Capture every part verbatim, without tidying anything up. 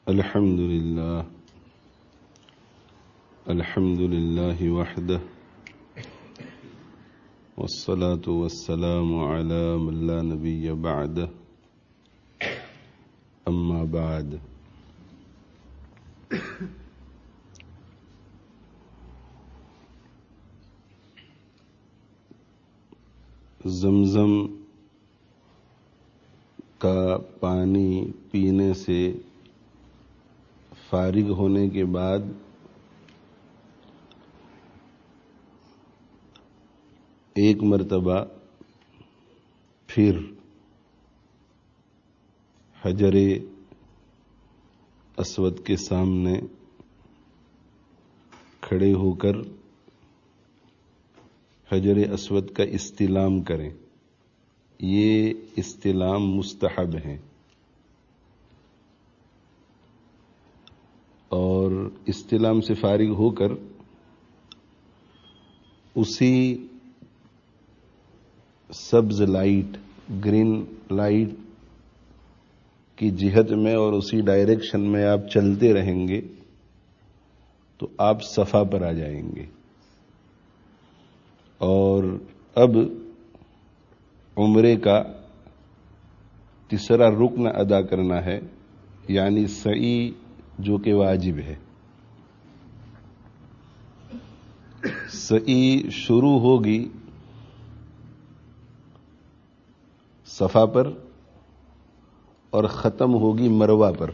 الحمد لله الحمد لله وحده والصلاة والسلام على من لا نبي بعده أما بعد زمزم کا پانی پینے سے فارغ ہونے کے بعد ایک مرتبہ پھر حجر اسود کے سامنے کھڑے ہو کر حجر اسود کا استلام کریں. یہ استلام مستحب ہے اور استلام سے فارغ ہو کر اسی سبز لائٹ گرین لائٹ کی جہت میں اور اسی ڈائریکشن میں آپ چلتے رہیں گے تو آپ صفا پر آ جائیں گے. اور اب عمرے کا تیسرا رکن ادا کرنا ہے، یعنی سعی جو کہ واجب ہے. سعی شروع ہوگی صفا پر اور ختم ہوگی مروہ پر.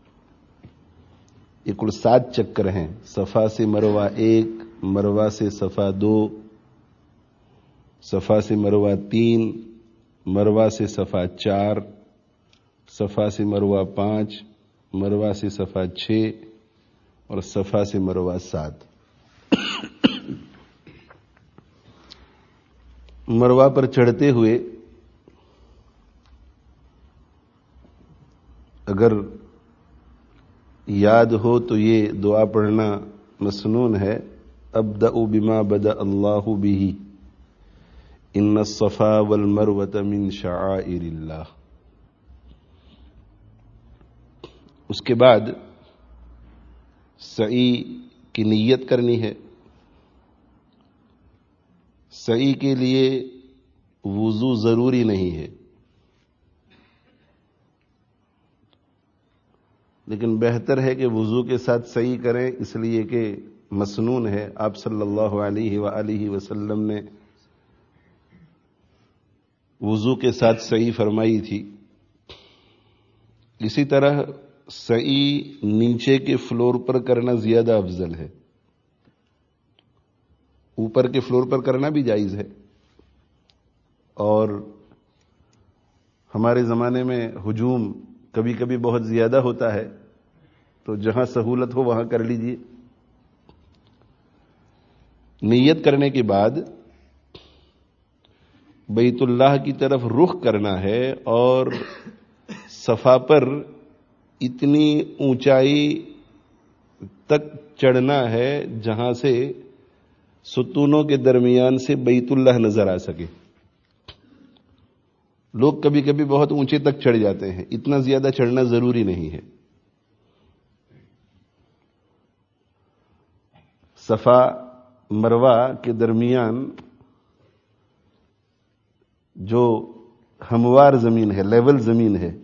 یہ کل سات چکر ہیں. صفا سے مروہ ایک، مروہ سے صفا دو، صفا سے مروہ تین، مروہ سے صفا چار، صفا سے مروہ پانچ، مروہ سے صفا چھ اور صفا سے مروہ سات. مروہ پر چڑھتے ہوئے اگر یاد ہو تو یہ دعا پڑھنا مسنون ہے: ابدأ بما بدأ اللہ بہ ان الصفا والمروۃ من شعائر اللہ. اس کے بعد سعی کی نیت کرنی ہے. سعی کے لیے وضو ضروری نہیں ہے، لیکن بہتر ہے کہ وضو کے ساتھ سعی کریں، اس لیے کہ مسنون ہے. آپ صلی اللہ علیہ وآلہ وسلم نے وضو کے ساتھ سعی فرمائی تھی. اسی طرح سعی نیچے کے فلور پر کرنا زیادہ افضل ہے. اوپر کے فلور پر کرنا بھی جائز ہے، اور ہمارے زمانے میں ہجوم کبھی کبھی بہت زیادہ ہوتا ہے، تو جہاں سہولت ہو وہاں کر لیجیے. نیت کرنے کے بعد بیت اللہ کی طرف رخ کرنا ہے اور صفا پر اتنی اونچائی تک چڑھنا ہے جہاں سے ستونوں کے درمیان سے بیت اللہ نظر آ سکے. لوگ کبھی کبھی بہت اونچے تک چڑھ جاتے ہیں، اتنا زیادہ چڑھنا ضروری نہیں ہے. صفا مروہ کے درمیان جو ہموار زمین ہے، لیول زمین ہے،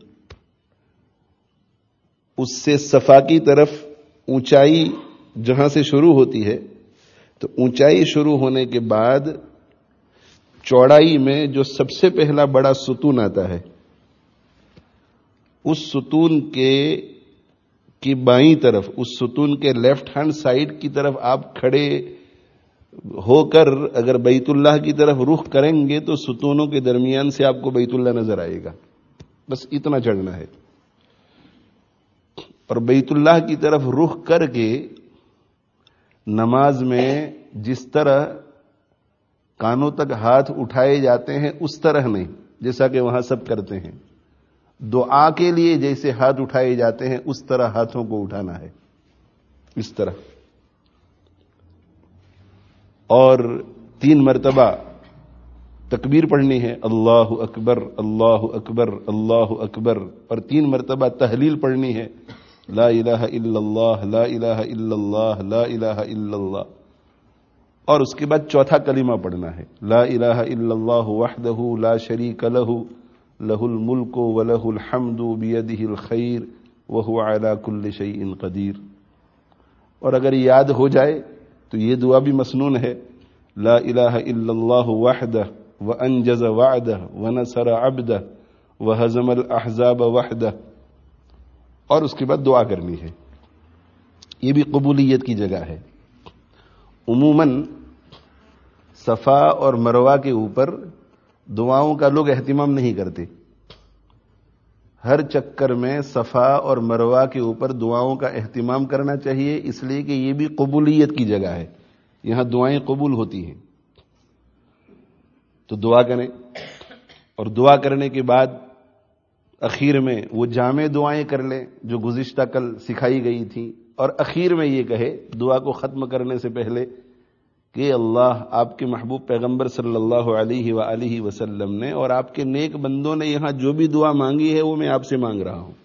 اس سے صفا کی طرف اونچائی جہاں سے شروع ہوتی ہے، تو اونچائی شروع ہونے کے بعد چوڑائی میں جو سب سے پہلا بڑا ستون آتا ہے، اس ستون کے کی بائیں طرف، اس ستون کے لیفٹ ہینڈ سائڈ کی طرف آپ کھڑے ہو کر اگر بیت اللہ کی طرف رخ کریں گے تو ستونوں کے درمیان سے آپ کو بیت اللہ نظر آئے گا. بس اتنا چڑھنا ہے. اور بیت اللہ کی طرف رخ کر کے نماز میں جس طرح کانوں تک ہاتھ اٹھائے جاتے ہیں اس طرح نہیں، جیسا کہ وہاں سب کرتے ہیں. دعا کے لیے جیسے ہاتھ اٹھائے جاتے ہیں اس طرح ہاتھوں کو اٹھانا ہے، اس طرح. اور تین مرتبہ تکبیر پڑھنی ہے، اللہ اکبر اللہ اکبر اللہ اکبر، اور تین مرتبہ تحلیل پڑھنی ہے، لا الہ الا اللہ لا الہ الا اللہ لا الہ الا اللہ، اور اس کے بعد چوتھا کلمہ پڑھنا ہے، لا الہ الا اللہ وحدہ لا شریک لہ لہ الملک ولہ الحمد بیدہ الخیر وہو علی کل شیء قدیر۔ اور اگر یاد ہو جائے تو یہ دعا بھی مسنون ہے، لا الہ الا اللہ وحدہ وانجز وعدہ ونصر عبدہ وہزم الاحزاب وحدہ، اور اس کے بعد دعا کرنی ہے۔ یہ بھی قبولیت کی جگہ ہے۔ عموماً صفا اور مروہ کے اوپر دعاؤں کا لوگ اہتمام نہیں کرتے، ہر چکر میں صفا اور مروہ کے اوپر دعاؤں کا اہتمام کرنا چاہیے، اس لیے کہ یہ بھی قبولیت کی جگہ ہے، یہاں دعائیں قبول ہوتی ہیں۔ تو دعا کریں، اور دعا کرنے کے بعد اخیر میں وہ جامع دعائیں کر لیں جو گزشتہ کل سکھائی گئی تھیں، اور اخیر میں یہ کہے دعا کو ختم کرنے سے پہلے کہ اللہ آپ کے محبوب پیغمبر صلی اللہ علیہ وآلہ وسلم نے اور آپ کے نیک بندوں نے یہاں جو بھی دعا مانگی ہے وہ میں آپ سے مانگ رہا ہوں۔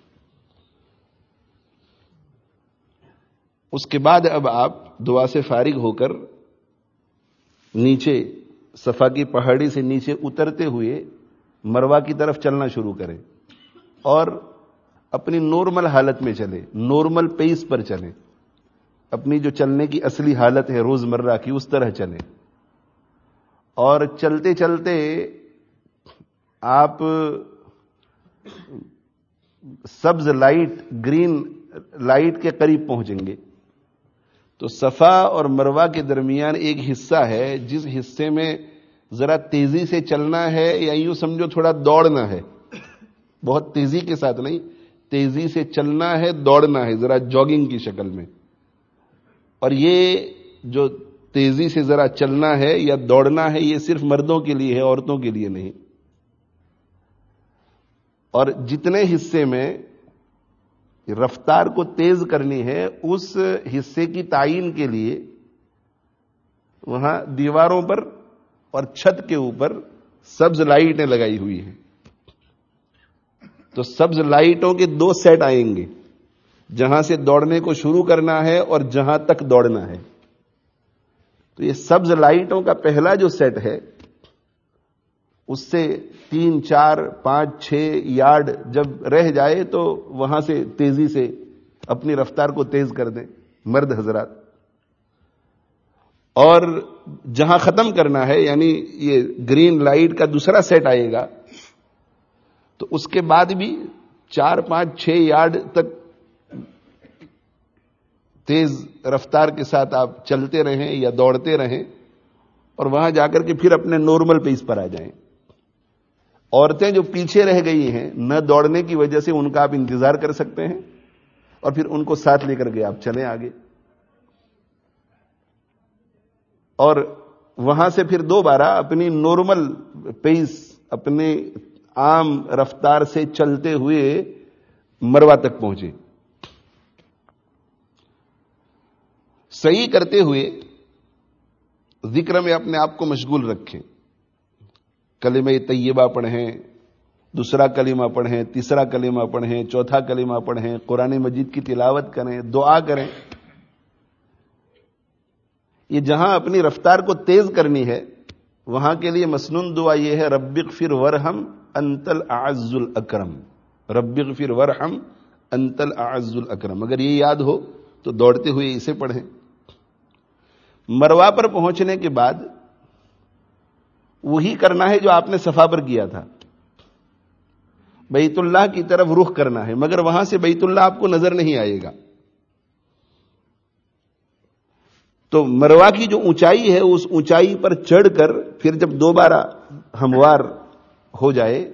اس کے بعد اب آپ دعا سے فارغ ہو کر نیچے صفا کی پہاڑی سے نیچے اترتے ہوئے مروہ کی طرف چلنا شروع کریں، اور اپنی نارمل حالت میں چلیں، نارمل پیس پر چلیں، اپنی جو چلنے کی اصلی حالت ہے روزمرہ کی اس طرح چلیں۔ اور چلتے چلتے آپ سبز لائٹ، گرین لائٹ کے قریب پہنچیں گے۔ تو صفا اور مروہ کے درمیان ایک حصہ ہے جس حصے میں ذرا تیزی سے چلنا ہے، یا یوں سمجھو تھوڑا دوڑنا ہے، بہت تیزی کے ساتھ نہیں، تیزی سے چلنا ہے، دوڑنا ہے، ذرا جاگنگ کی شکل میں۔ اور یہ جو تیزی سے ذرا چلنا ہے یا دوڑنا ہے یہ صرف مردوں کے لیے ہے، عورتوں کے لیے نہیں۔ اور جتنے حصے میں رفتار کو تیز کرنی ہے اس حصے کی تعین کے لیے وہاں دیواروں پر اور چھت کے اوپر سبز لائٹیں لگائی ہوئی ہیں۔ تو سبز لائٹوں کے دو سیٹ آئیں گے، جہاں سے دوڑنے کو شروع کرنا ہے اور جہاں تک دوڑنا ہے۔ تو یہ سبز لائٹوں کا پہلا جو سیٹ ہے اس سے تین چار پانچ چھ یارڈ جب رہ جائے تو وہاں سے تیزی سے اپنی رفتار کو تیز کر دیں مرد حضرات۔ اور جہاں ختم کرنا ہے یعنی یہ گرین لائٹ کا دوسرا سیٹ آئے گا تو اس کے بعد بھی چار پانچ چھ یارڈ تک تیز رفتار کے ساتھ آپ چلتے رہیں یا دوڑتے رہیں، اور وہاں جا کر کے پھر اپنے نارمل پیس پر آ جائیں۔ عورتیں جو پیچھے رہ گئی ہیں نہ دوڑنے کی وجہ سے ان کا آپ انتظار کر سکتے ہیں، اور پھر ان کو ساتھ لے کر کے آپ چلیں آگے، اور وہاں سے پھر دوبارہ اپنی نارمل پیس، اپنے عام رفتار سے چلتے ہوئے مروہ تک پہنچے۔ صحیح کرتے ہوئے ذکر میں اپنے آپ کو مشغول رکھیں، کلمہ طیبہ پڑھیں، دوسرا کلمہ پڑھیں، تیسرا کلمہ پڑھیں، چوتھا کلمہ پڑھیں، قرآن مجید کی تلاوت کریں، دعا کریں۔ یہ جہاں اپنی رفتار کو تیز کرنی ہے وہاں کے لیے مسنون دعا یہ ہے، رب اغفر ورحم انت الاعز الاکرم، رب اغفر ورحم انت الاعز الاکرم۔ اگر یہ یاد ہو تو دوڑتے ہوئے اسے پڑھیں۔ مروہ پر پہنچنے کے بعد وہی کرنا ہے جو آپ نے صفا پر کیا تھا، بیت اللہ کی طرف رخ کرنا ہے، مگر وہاں سے بیت اللہ آپ کو نظر نہیں آئے گا۔ تو مروہ کی جو اونچائی ہے اس اونچائی پر چڑھ کر پھر جب دوبارہ ہموار ہو جائے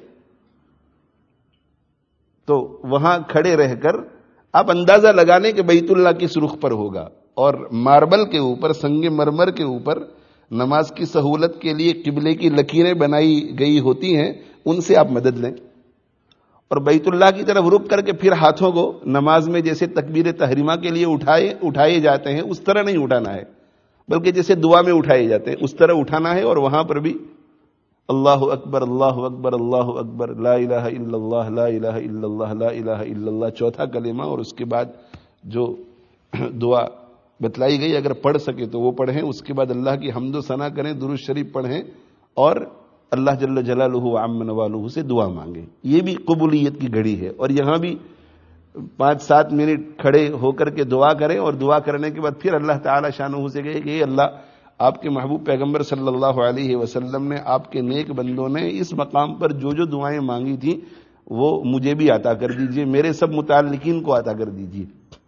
تو وہاں کھڑے رہ کر آپ اندازہ لگانے کہ بیت اللہ کس رخ پر ہوگا، اور ماربل کے اوپر، سنگ مرمر کے اوپر نماز کی سہولت کے لیے قبلے کی لکیریں بنائی گئی ہوتی ہیں، ان سے آپ مدد لیں، اور بیت اللہ کی طرف رک کر کے پھر ہاتھوں کو نماز میں جیسے تکبیر تحریمہ کے لیے اٹھائے اٹھائے جاتے ہیں اس طرح نہیں اٹھانا ہے، بلکہ جیسے دعا میں اٹھائے جاتے ہیں اس طرح اٹھانا ہے، اور وہاں پر بھی اللہ اکبر اللہ اکبر اللہ اکبر لا الہ الا اللہ لا الہ الا اللہ لا الہ الا اللہ، چوتھا کلمہ، اور اس کے بعد جو دعا بتلائی گئی اگر پڑھ سکے تو وہ پڑھیں، اس کے بعد اللہ کی حمد و ثنا کریں، درود شریف پڑھیں اور اللہ جل جلالہ وعم نوالہ سے دعا مانگیں. یہ بھی قبولیت کی گھڑی ہے. اور یہاں بھی پانچ سات منٹ کھڑے ہو کر کے دعا کریں، اور دعا کرنے کے بعد پھر اللہ تعالی شانہ سے کہے کہ اے اللہ، آپ کے محبوب پیغمبر صلی اللہ علیہ وسلم نے، آپ کے نیک بندوں نے اس مقام پر جو جو دعائیں مانگی تھیں وہ مجھے بھی عطا کر دیجئے، میرے سب متعلقین کو عطا کر دیجئے.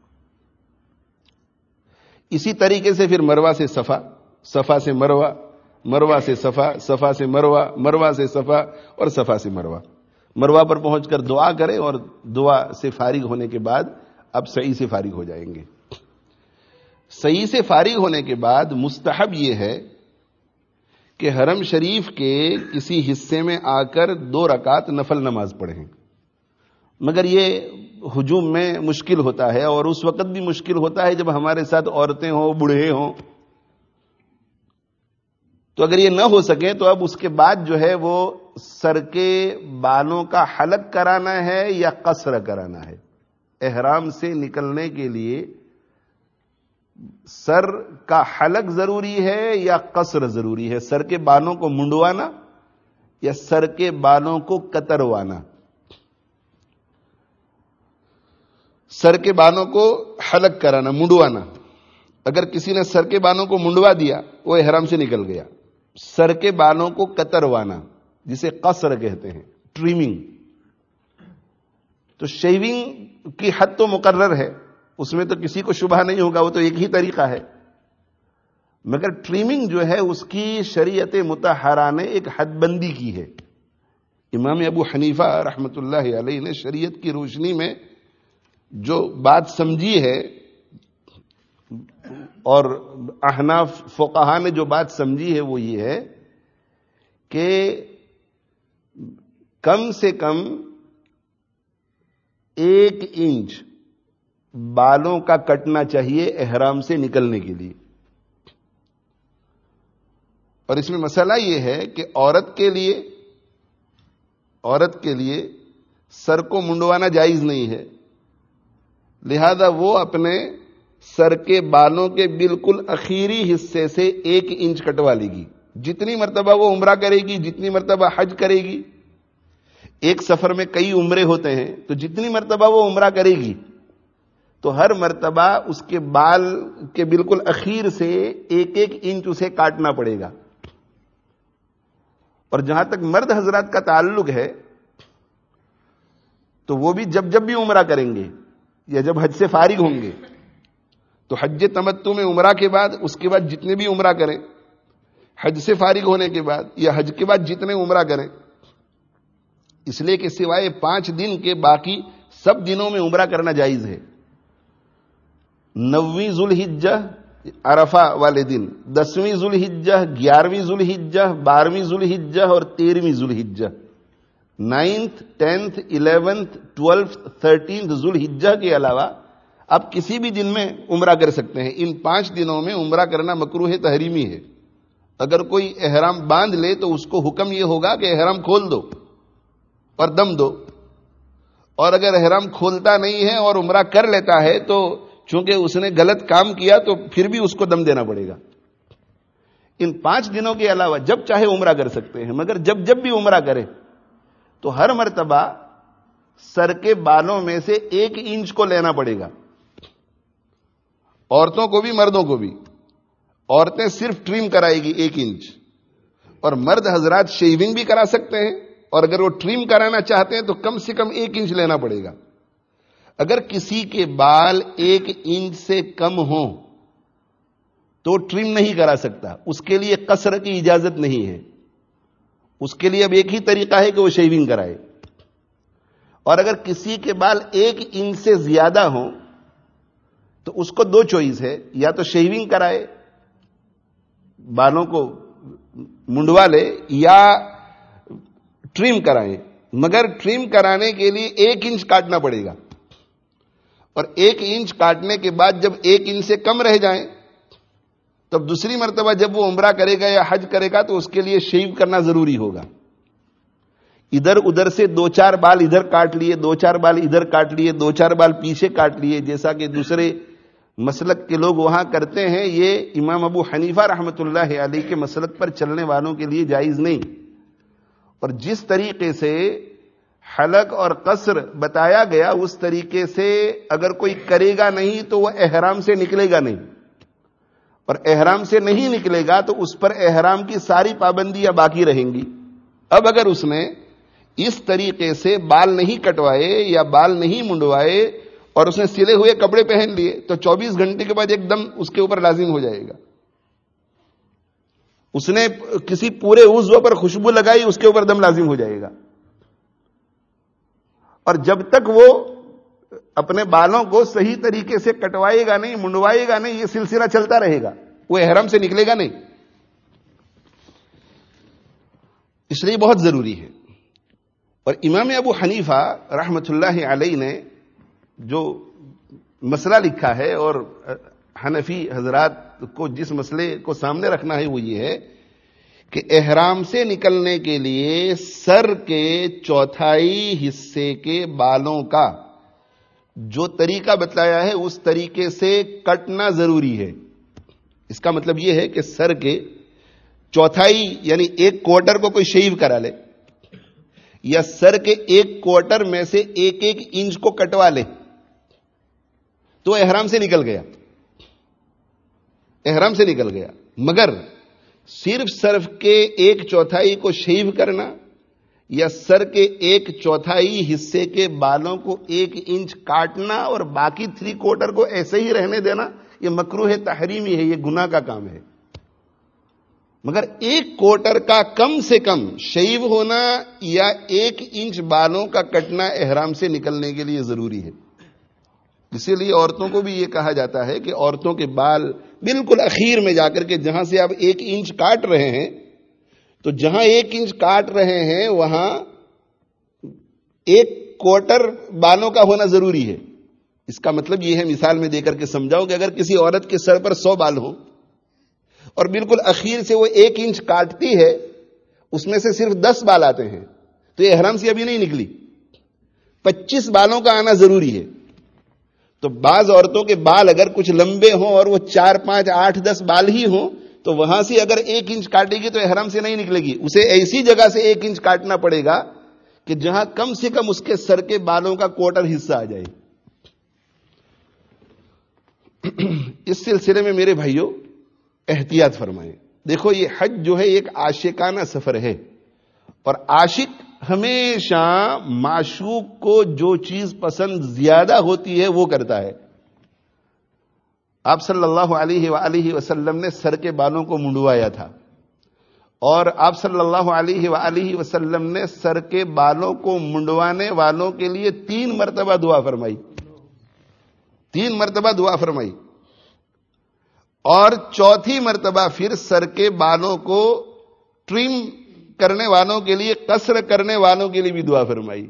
اسی طریقے سے پھر مروہ سے صفا، صفا سے مروہ، مروہ سے صفا، صفا سے مروہ، مروہ سے صفا اور صفا سے مروہ. مروہ پر پہنچ کر دعا کریں، اور دعا سے فارغ ہونے کے بعد اب سعی سے فارغ ہو جائیں گے. سعی سے فارغ ہونے کے بعد مستحب یہ ہے کہ حرم شریف کے کسی حصے میں آ کر دو رکعت نفل نماز پڑھیں. مگر یہ ہجوم میں مشکل ہوتا ہے، اور اس وقت بھی مشکل ہوتا ہے جب ہمارے ساتھ عورتیں ہوں، بوڑھے ہوں. تو اگر یہ نہ ہو سکے تو اب اس کے بعد جو ہے وہ سر کے بالوں کا حلق کرانا ہے یا قصر کرانا ہے. احرام سے نکلنے کے لیے سر کا حلق ضروری ہے یا قصر ضروری ہے؟ سر کے بالوں کو منڈوانا یا سر کے بالوں کو کتروانا؟ سر کے بالوں کو حلق کرانا، منڈوانا. اگر کسی نے سر کے بالوں کو منڈوا دیا وہ احرام سے نکل گیا. سر کے بالوں کو کتروانا جسے قصر کہتے ہیں، ٹریمنگ. تو شیونگ کی حد تو مقرر ہے، اس میں تو کسی کو شبہ نہیں ہوگا، وہ تو ایک ہی طریقہ ہے. مگر ٹریمنگ جو ہے اس کی شریعت مطہرہ نے ایک حد بندی کی ہے. امام ابو حنیفہ رحمۃ اللہ علیہ نے شریعت کی روشنی میں جو بات سمجھی ہے، اور احناف فقہا نے جو بات سمجھی ہے وہ یہ ہے کہ کم سے کم ایک انچ بالوں کا کٹنا چاہیے احرام سے نکلنے کے لیے. اور اس میں مسئلہ یہ ہے کہ عورت کے لیے عورت کے لیے سر کو منڈوانا جائز نہیں ہے، لہذا وہ اپنے سر کے بالوں کے بالکل اخیری حصے سے ایک انچ کٹوا لے گی. جتنی مرتبہ وہ عمرہ کرے گی، جتنی مرتبہ حج کرے گی، ایک سفر میں کئی عمرے ہوتے ہیں، تو جتنی مرتبہ وہ عمرہ کرے گی تو ہر مرتبہ اس کے بال کے بالکل اخیر سے ایک ایک انچ اسے کاٹنا پڑے گا. اور جہاں تک مرد حضرات کا تعلق ہے تو وہ بھی جب جب بھی عمرہ کریں گے یا جب حج سے فارغ ہوں گے تو حج تمتع میں عمرہ کے بعد، اس کے بعد جتنے بھی عمرہ کریں، حج سے فارغ ہونے کے بعد یا حج کے بعد جتنے عمرہ کریں، اس لیے کہ سوائے پانچ دن کے باقی سب دنوں میں عمرہ کرنا جائز ہے. نویں ذوالحجہ عرفہ والے دن، دسویں ذوالحجہ، گیارہویں ذوالحجہ، بارہویں ذوالحجہ اور تیرہویں ذوالحجہ، ninth, tenth, eleventh, twelfth, thirteenth ذوالحجہ کے علاوہ آپ کسی بھی دن میں عمرہ کر سکتے ہیں. ان پانچ دنوں میں عمرہ کرنا مکروہ تحریمی ہے. اگر کوئی احرام باندھ لے تو اس کو حکم یہ ہوگا کہ احرام کھول دو اور دم دو، اور اگر احرام کھولتا نہیں ہے اور عمرہ کر لیتا ہے تو چونکہ اس نے غلط کام کیا تو پھر بھی اس کو دم دینا پڑے گا. ان پانچ دنوں کے علاوہ جب چاہے عمرہ کر سکتے ہیں، مگر جب جب بھی عمرہ کرے تو ہر مرتبہ سر کے بالوں میں سے ایک انچ کو لینا پڑے گا. عورتوں کو بھی مردوں کو بھی. عورتیں صرف ٹریم کرائے گی ایک انچ، اور مرد حضرات شیونگ بھی کرا سکتے ہیں، اور اگر وہ ٹریم کرانا چاہتے ہیں تو کم سے کم ایک انچ لینا پڑے گا. اگر کسی کے بال ایک انچ سے کم ہوں تو ٹرم نہیں کرا سکتا، اس کے لیے قصر کی اجازت نہیں ہے. اس کے لیے اب ایک ہی طریقہ ہے کہ وہ شیونگ کرائے. اور اگر کسی کے بال ایک انچ سے زیادہ ہوں تو اس کو دو چوائس ہے، یا تو شیونگ کرائے، بالوں کو منڈوا لے، یا ٹرم کرائیں. مگر ٹرم کرانے کے لیے ایک انچ کاٹنا پڑے گا، اور ایک انچ کاٹنے کے بعد جب ایک انچ سے کم رہ جائیں تو اب دوسری مرتبہ جب وہ عمرہ کرے گا یا حج کرے گا تو اس کے لیے شیو کرنا ضروری ہوگا. ادھر ادھر سے دو چار بال ادھر کاٹ لیے, دو چار بال ادھر کاٹ لیے, دو چار بال پیچھے کاٹ لیے, جیسا کہ دوسرے مسلک کے لوگ وہاں کرتے ہیں, یہ امام ابو حنیفہ رحمۃ اللہ علیہ کے مسلک پر چلنے والوں کے لیے جائز نہیں. اور جس طریقے سے حلق اور قصر بتایا گیا اس طریقے سے اگر کوئی کرے گا نہیں تو وہ احرام سے نکلے گا نہیں, اور احرام سے نہیں نکلے گا تو اس پر احرام کی ساری پابندیاں باقی رہیں گی. اب اگر اس نے اس طریقے سے بال نہیں کٹوائے یا بال نہیں منڈوائے اور اس نے سلے ہوئے کپڑے پہن لیے تو چوبیس گھنٹے کے بعد ایک دم اس کے اوپر لازم ہو جائے گا. اس نے کسی پورے عضو پر خوشبو لگائی, اس کے اوپر دم لازم ہو جائے گا. اور جب تک وہ اپنے بالوں کو صحیح طریقے سے کٹوائے گا نہیں, منڈوائے گا نہیں, یہ سلسلہ چلتا رہے گا, وہ احرام سے نکلے گا نہیں. اس لیے بہت ضروری ہے. اور امام ابو حنیفہ رحمۃ اللہ علیہ نے جو مسئلہ لکھا ہے اور حنفی حضرات کو جس مسئلے کو سامنے رکھنا ہے وہ یہ ہے کہ احرام سے نکلنے کے لیے سر کے چوتھائی حصے کے بالوں کا جو طریقہ بتلایا ہے اس طریقے سے کٹنا ضروری ہے. اس کا مطلب یہ ہے کہ سر کے چوتھائی یعنی ایک کوارٹر کو کوئی شیو کرا لے یا سر کے ایک کوارٹر میں سے ایک ایک انچ کو کٹوا لے تو احرام سے نکل گیا, احرام سے نکل گیا. مگر صرف سر کے ایک چوتھائی کو شیو کرنا یا سر کے ایک چوتھائی حصے کے بالوں کو ایک انچ کاٹنا اور باقی تھری کوارٹر کو ایسے ہی رہنے دینا, یہ مکروہ تحریمی ہے, یہ گناہ کا کام ہے. مگر ایک کوارٹر کا کم سے کم شیو ہونا یا ایک انچ بالوں کا کٹنا احرام سے نکلنے کے لیے ضروری ہے. اسی لیے عورتوں کو بھی یہ کہا جاتا ہے کہ عورتوں کے بال بالکل اخیر میں جا کر کے جہاں سے آپ ایک انچ کاٹ رہے ہیں تو جہاں ایک انچ کاٹ رہے ہیں وہاں ایک کوارٹر بالوں کا ہونا ضروری ہے. اس کا مطلب یہ ہے, مثال میں دے کر کے سمجھاؤں کہ اگر کسی عورت کے سر پر سو بال ہوں اور بالکل اخیر سے وہ ایک انچ کاٹتی ہے, اس میں سے صرف دس بال آتے ہیں تو یہ احرام سے ابھی نہیں نکلی, پچیس بالوں کا آنا ضروری ہے. تو بعض عورتوں کے بال اگر کچھ لمبے ہوں اور وہ چار پانچ آٹھ دس بال ہی ہوں تو وہاں سے اگر ایک انچ کاٹے گی تو احرام سے نہیں نکلے گی, اسے ایسی جگہ سے ایک انچ کاٹنا پڑے گا کہ جہاں کم سے کم اس کے سر کے بالوں کا کوارٹر حصہ آ جائے. اس سلسلے میں میرے بھائیوں احتیاط فرمائیں. دیکھو یہ حج جو ہے ایک عاشقانہ سفر ہے, اور عاشق ہمیشہ معشوق کو جو چیز پسند زیادہ ہوتی ہے وہ کرتا ہے. آپ صلی اللہ علیہ وآلہ وسلم نے سر کے بالوں کو منڈوایا تھا, اور آپ صلی اللہ علیہ وآلہ وسلم نے سر کے بالوں کو منڈوانے والوں کے لیے تین مرتبہ دعا فرمائی, تین مرتبہ دعا فرمائی. اور چوتھی مرتبہ پھر سر کے بالوں کو ٹرم کرنے والوں کے لیے, قصر کرنے والوں کے لیے بھی دعا فرمائی.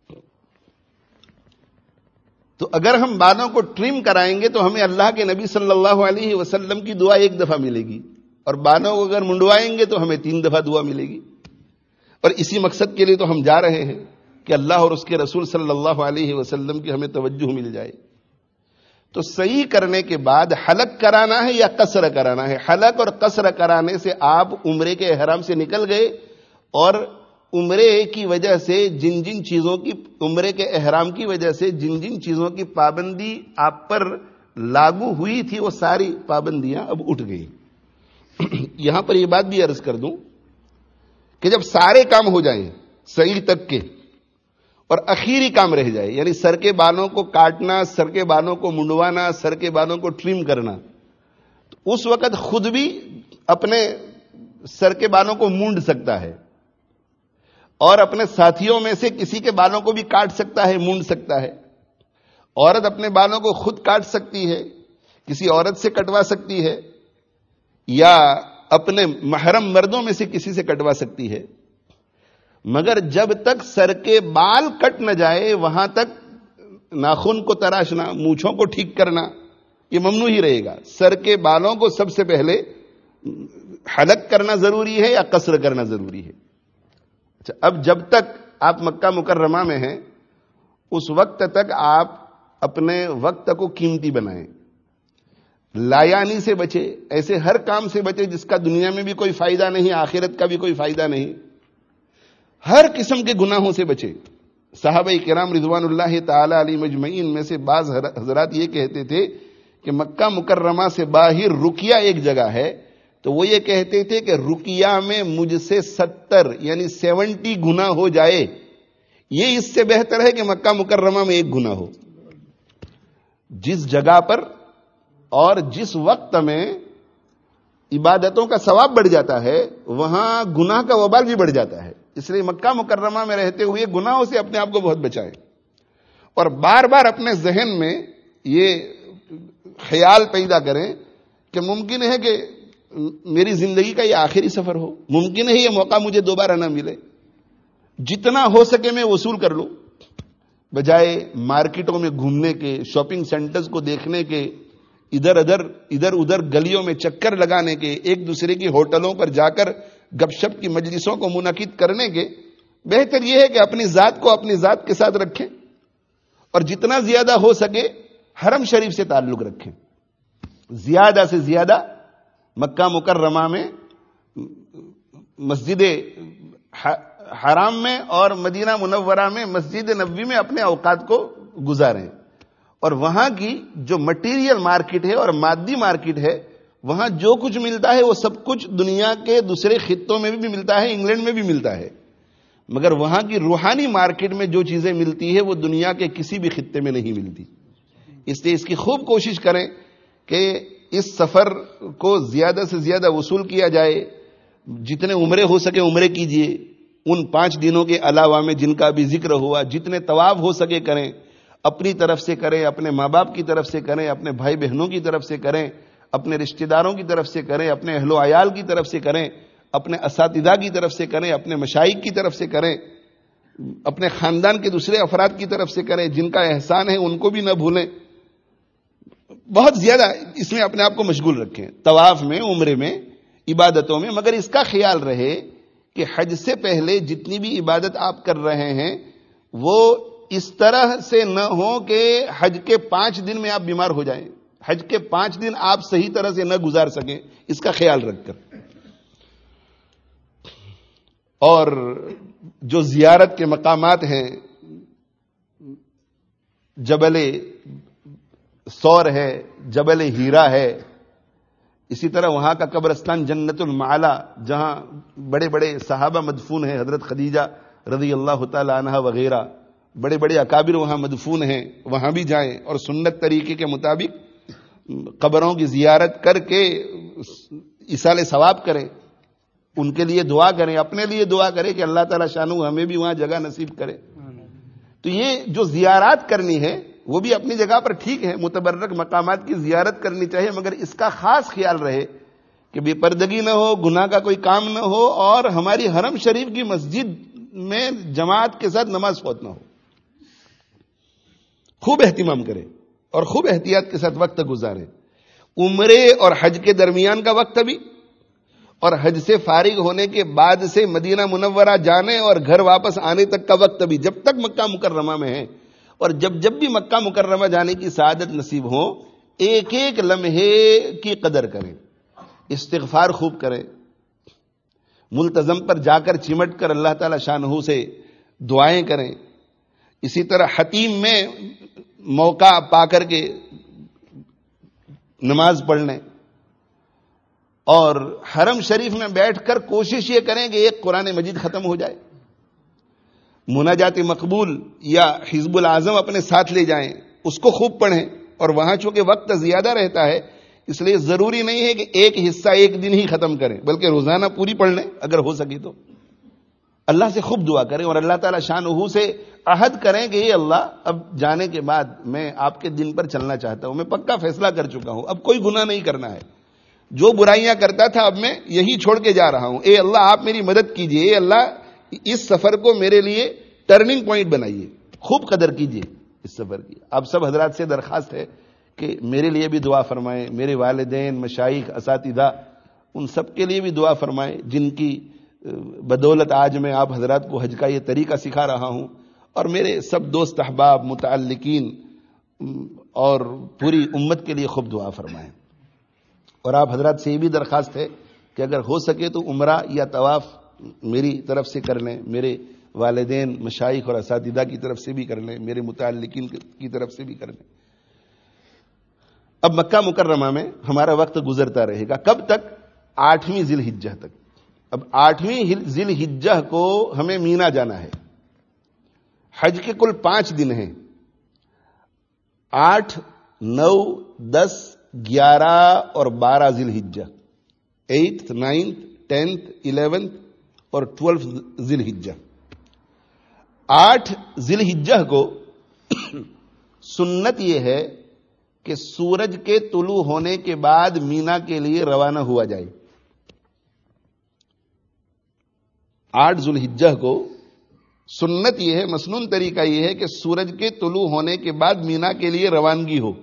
تو اگر ہم بالوں کو ٹرم کرائیں گے تو ہمیں اللہ کے نبی صلی اللہ علیہ وسلم کی دعا ایک دفعہ ملے گی, اور بالوں کو اگر منڈوائیں گے تو ہمیں تین دفعہ دعا ملے گی. اور اسی مقصد کے لیے تو ہم جا رہے ہیں کہ اللہ اور اس کے رسول صلی اللہ علیہ وسلم کی ہمیں توجہ مل جائے. تو صحیح کرنے کے بعد حلق کرانا ہے یا قصر کرانا ہے. حلق اور قصر کرانے سے آپ عمرے کے احرام سے نکل گئے, اور عمرے کی وجہ سے جن جن چیزوں کی, عمرے کے احرام کی وجہ سے جن جن چیزوں کی پابندی آپ پر لاگو ہوئی تھی وہ ساری پابندیاں اب اٹھ گئی. یہاں پر یہ بات بھی عرض کر دوں کہ جب سارے کام ہو جائیں صحیح تک کے اور اخیری کام رہ جائے, یعنی سر کے بالوں کو کاٹنا, سر کے بالوں کو منڈوانا, سر کے بالوں کو ٹرم کرنا, تو اس وقت خود بھی اپنے سر کے بالوں کو مونڈ سکتا ہے, اور اپنے ساتھیوں میں سے کسی کے بالوں کو بھی کاٹ سکتا ہے, مونڈ سکتا ہے. عورت اپنے بالوں کو خود کاٹ سکتی ہے, کسی عورت سے کٹوا سکتی ہے, یا اپنے محرم مردوں میں سے کسی سے کٹوا سکتی ہے. مگر جب تک سر کے بال کٹ نہ جائے وہاں تک ناخن کو تراشنا, مونچھوں کو ٹھیک کرنا, یہ ممنوع ہی رہے گا. سر کے بالوں کو سب سے پہلے حلق کرنا ضروری ہے یا قصر کرنا ضروری ہے؟ اچھا، اب جب تک آپ مکہ مکرمہ میں ہیں اس وقت تک آپ اپنے وقت کو قیمتی بنائیں. لایانی سے بچے، ایسے ہر کام سے بچے جس کا دنیا میں بھی کوئی فائدہ نہیں، آخرت کا بھی کوئی فائدہ نہیں. ہر قسم کے گناہوں سے بچے. صحابہ کرام رضوان اللہ تعالی علیہ مجمعین میں سے بعض حضرات یہ کہتے تھے کہ مکہ مکرمہ سے باہر رقیہ ایک جگہ ہے، تو وہ یہ کہتے تھے کہ رقیہ میں مجھ سے ستر یعنی سیونٹی گناہ ہو جائے، یہ اس سے بہتر ہے کہ مکہ مکرمہ میں ایک گناہ ہو. جس جگہ پر اور جس وقت میں عبادتوں کا ثواب بڑھ جاتا ہے وہاں گناہ کا وبال بھی بڑھ جاتا ہے. اس لیے مکہ مکرمہ میں رہتے ہوئے گناہوں سے اپنے آپ کو بہت بچائیں، اور بار بار اپنے ذہن میں یہ خیال پیدا کریں کہ ممکن ہے کہ میری زندگی کا یہ آخری سفر ہو، ممکن ہے یہ موقع مجھے دوبارہ نہ ملے. جتنا ہو سکے میں وصول کر لوں، بجائے مارکیٹوں میں گھومنے کے، شاپنگ سینٹرز کو دیکھنے کے، ادھر ادھر ادھر ادھر گلیوں میں چکر لگانے کے، ایک دوسرے کی ہوٹلوں پر جا کر گپ شپ کی مجلسوں کو منعقد کرنے کے. بہتر یہ ہے کہ اپنی ذات کو اپنی ذات کے ساتھ رکھیں اور جتنا زیادہ ہو سکے حرم شریف سے تعلق رکھیں. زیادہ سے زیادہ مکہ مکرمہ میں مسجد حرام میں اور مدینہ منورہ میں مسجد نبوی میں اپنے اوقات کو گزاریں، اور وہاں کی جو مٹیریل مارکیٹ ہے اور مادی مارکیٹ ہے وہاں جو کچھ ملتا ہے وہ سب کچھ دنیا کے دوسرے خطوں میں بھی ملتا ہے، انگلینڈ میں بھی ملتا ہے، مگر وہاں کی روحانی مارکیٹ میں جو چیزیں ملتی ہے وہ دنیا کے کسی بھی خطے میں نہیں ملتی. اس لیے اس کی خوب کوشش کریں کہ اس سفر کو زیادہ سے زیادہ وصول کیا جائے. جتنے عمرے ہو سکے عمرے کیجئے، ان پانچ دنوں کے علاوہ میں جن کا بھی ذکر ہوا جتنے طواف ہو سکے کریں، اپنی طرف سے کریں، اپنے ماں باپ کی طرف سے کریں، اپنے بھائی بہنوں کی طرف سے کریں، اپنے رشتہ داروں کی طرف سے کریں، اپنے اہل و عیال کی طرف سے کریں، اپنے اساتذہ کی طرف سے کریں، اپنے مشائخ کی طرف سے کریں، اپنے خاندان کے دوسرے افراد کی طرف سے کریں. جن کا احسان ہے ان کو بھی نہ بھولیں. بہت زیادہ اس میں اپنے آپ کو مشغول رکھیں، طواف میں، عمرے میں، عبادتوں میں. مگر اس کا خیال رہے کہ حج سے پہلے جتنی بھی عبادت آپ کر رہے ہیں وہ اس طرح سے نہ ہو کہ حج کے پانچ دن میں آپ بیمار ہو جائیں، حج کے پانچ دن آپ صحیح طرح سے نہ گزار سکیں. اس کا خیال رکھ کر. اور جو زیارت کے مقامات ہیں، جبل سور ہے، جبل ہیرا ہے، اسی طرح وہاں کا قبرستان جنت المعلا جہاں بڑے بڑے صحابہ مدفون ہیں، حضرت خدیجہ رضی اللہ تعالی عنہ وغیرہ بڑے بڑے اکابر وہاں مدفون ہیں، وہاں بھی جائیں اور سنت طریقے کے مطابق قبروں کی زیارت کر کے ایصال ثواب کریں، ان کے لیے دعا کریں، اپنے لیے دعا کریں کہ اللہ تعالی شانہ ہمیں بھی وہاں جگہ نصیب کرے. تو یہ جو زیارات کرنی ہے وہ بھی اپنی جگہ پر ٹھیک ہے، متبرک مقامات کی زیارت کرنی چاہیے، مگر اس کا خاص خیال رہے کہ بے پردگی نہ ہو، گناہ کا کوئی کام نہ ہو، اور ہماری حرم شریف کی مسجد میں جماعت کے ساتھ نماز فوت نہ ہو. خوب اہتمام کریں اور خوب احتیاط کے ساتھ وقت گزاریں. عمرے اور حج کے درمیان کا وقت بھی، اور حج سے فارغ ہونے کے بعد سے مدینہ منورہ جانے اور گھر واپس آنے تک کا وقت بھی، جب تک مکہ مکرمہ میں ہیں اور جب جب بھی مکہ مکرمہ جانے کی سعادت نصیب ہو، ایک ایک لمحے کی قدر کریں، استغفار خوب کریں، ملتزم پر جا کر چمٹ کر اللہ تعالی شانہ سے دعائیں کریں. اسی طرح حتیم میں موقع پا کر کے نماز پڑھ لیں، اور حرم شریف میں بیٹھ کر کوشش یہ کریں کہ ایک قرآن مجید ختم ہو جائے. مناجات مقبول یا حزب العظم اپنے ساتھ لے جائیں، اس کو خوب پڑھیں. اور وہاں چونکہ وقت زیادہ رہتا ہے اس لیے ضروری نہیں ہے کہ ایک حصہ ایک دن ہی ختم کریں، بلکہ روزانہ پوری پڑھ لیں اگر ہو سکے تو. اللہ سے خوب دعا کریں اور اللہ تعالی شانہ سے عہد کریں کہ یہ اللہ، اب جانے کے بعد میں آپ کے دن پر چلنا چاہتا ہوں، میں پکا فیصلہ کر چکا ہوں، اب کوئی گناہ نہیں کرنا ہے، جو برائیاں کرتا تھا اب میں یہی چھوڑ کے جا رہا ہوں. اے اللہ آپ میری مدد کیجئے، اے اللہ اس سفر کو میرے لیے ٹرننگ پوائنٹ بنائیے. خوب قدر کیجئے اس سفر کی. آپ سب حضرات سے درخواست ہے کہ میرے لیے بھی دعا فرمائیں, میرے والدین, مشائخ, اساتذہ, ان سب کے لیے بھی دعا فرمائیں جن کی بدولت آج میں آپ حضرات کو حج کا یہ طریقہ سکھا رہا ہوں, اور میرے سب دوست احباب, متعلقین اور پوری امت کے لیے خوب دعا فرمائیں. اور آپ حضرات سے یہ بھی درخواست ہے کہ اگر ہو سکے تو عمرہ یا طواف میری طرف سے کر لیں, میرے والدین, مشائخ اور اساتذہ کی طرف سے بھی کر لیں, میرے متعلقین کی طرف سے بھی کر لیں. اب مکہ مکرمہ میں ہمارا وقت گزرتا رہے گا. کب تک؟ آٹھویں ذی الحجہ تک. اب آٹھویں ذی الحجہ کو ہمیں مینا جانا ہے. حج کے کل پانچ دن ہیں, آٹھ, نو, دس, گیارہ اور بارہ ذی الحجہ. ایٹھ, نائنتھ, ٹینتھ, الیونتھ اور ٹویلتھ ذی الحجہ. آٹھ ذی الحجہ کو سنت یہ ہے کہ سورج کے طلوع ہونے کے بعد مینا کے لیے روانہ ہوا جائے. آٹھ ذی الحجہ کو سنت یہ ہے, مسنون طریقہ یہ ہے کہ سورج کے طلوع ہونے کے بعد مینا کے لیے روانگی ہو.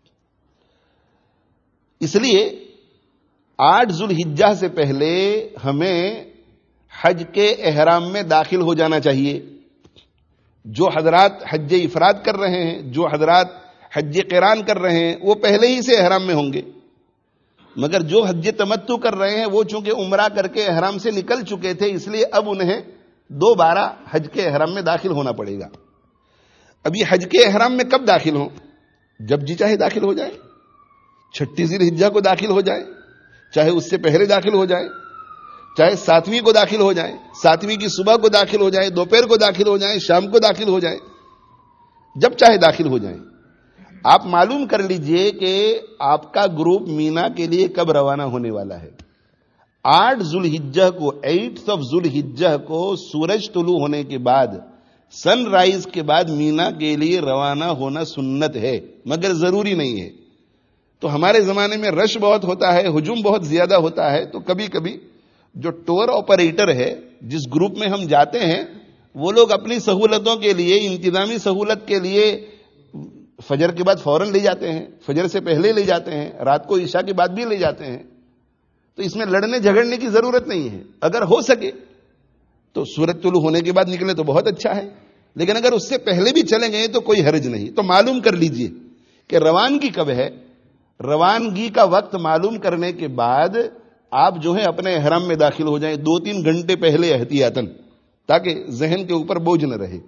اس لیے آٹھ ذی الحجہ سے پہلے ہمیں حج کے احرام میں داخل ہو جانا چاہیے. جو حضرات حج افراد کر رہے ہیں, جو حضرات حج قران کر رہے ہیں, وہ پہلے ہی سے احرام میں ہوں گے. مگر جو حج تمتع کر رہے ہیں وہ چونکہ عمرہ کر کے احرام سے نکل چکے تھے, اس لیے اب انہیں دوبارہ حج کے احرام میں داخل ہونا پڑے گا. اب یہ حج کے احرام میں کب داخل ہوں؟ جب جی چاہے داخل ہو جائے. چھٹی ذی الحجہ کو داخل ہو جائے, چاہے اس سے پہلے داخل ہو جائے, چاہے ساتویں کو داخل ہو جائے, ساتویں کی صبح کو داخل ہو جائے, دوپہر کو داخل ہو جائیں, شام کو داخل ہو جائے, جب چاہے داخل ہو جائیں. آپ معلوم کر لیجئے کہ آپ کا گروپ مینا کے لیے کب روانہ ہونے والا ہے. آٹھ ذی الحجہ کو, ایٹھ آف ذی الحجہ کو سورج طلوع ہونے کے بعد, سن رائز کے بعد مینا کے لیے روانہ ہونا سنت ہے, مگر ضروری نہیں ہے. تو ہمارے زمانے میں رش بہت ہوتا ہے, ہجوم بہت زیادہ ہوتا ہے, تو کبھی کبھی جو ٹور آپریٹر ہے, جس گروپ میں ہم جاتے ہیں, وہ لوگ اپنی سہولتوں کے لیے, انتظامی سہولت کے لیے فجر کے بعد فوراً لے جاتے ہیں, فجر سے پہلے لے جاتے ہیں, رات کو عشاء کے بعد بھی لے جاتے ہیں. تو اس میں لڑنے جھگڑنے کی ضرورت نہیں ہے. اگر ہو سکے تو سورج طلوع ہونے کے بعد نکلے تو بہت اچھا ہے, لیکن اگر اس سے پہلے بھی چلیں گئے تو کوئی حرج نہیں. تو معلوم کر لیجئے کہ روانگی کب ہے. روانگی کا وقت معلوم کرنے کے بعد آپ جو ہے اپنے احرام میں داخل ہو جائیں, دو تین گھنٹے پہلے احتیاطاً, تاکہ ذہن کے اوپر بوجھ نہ رہے.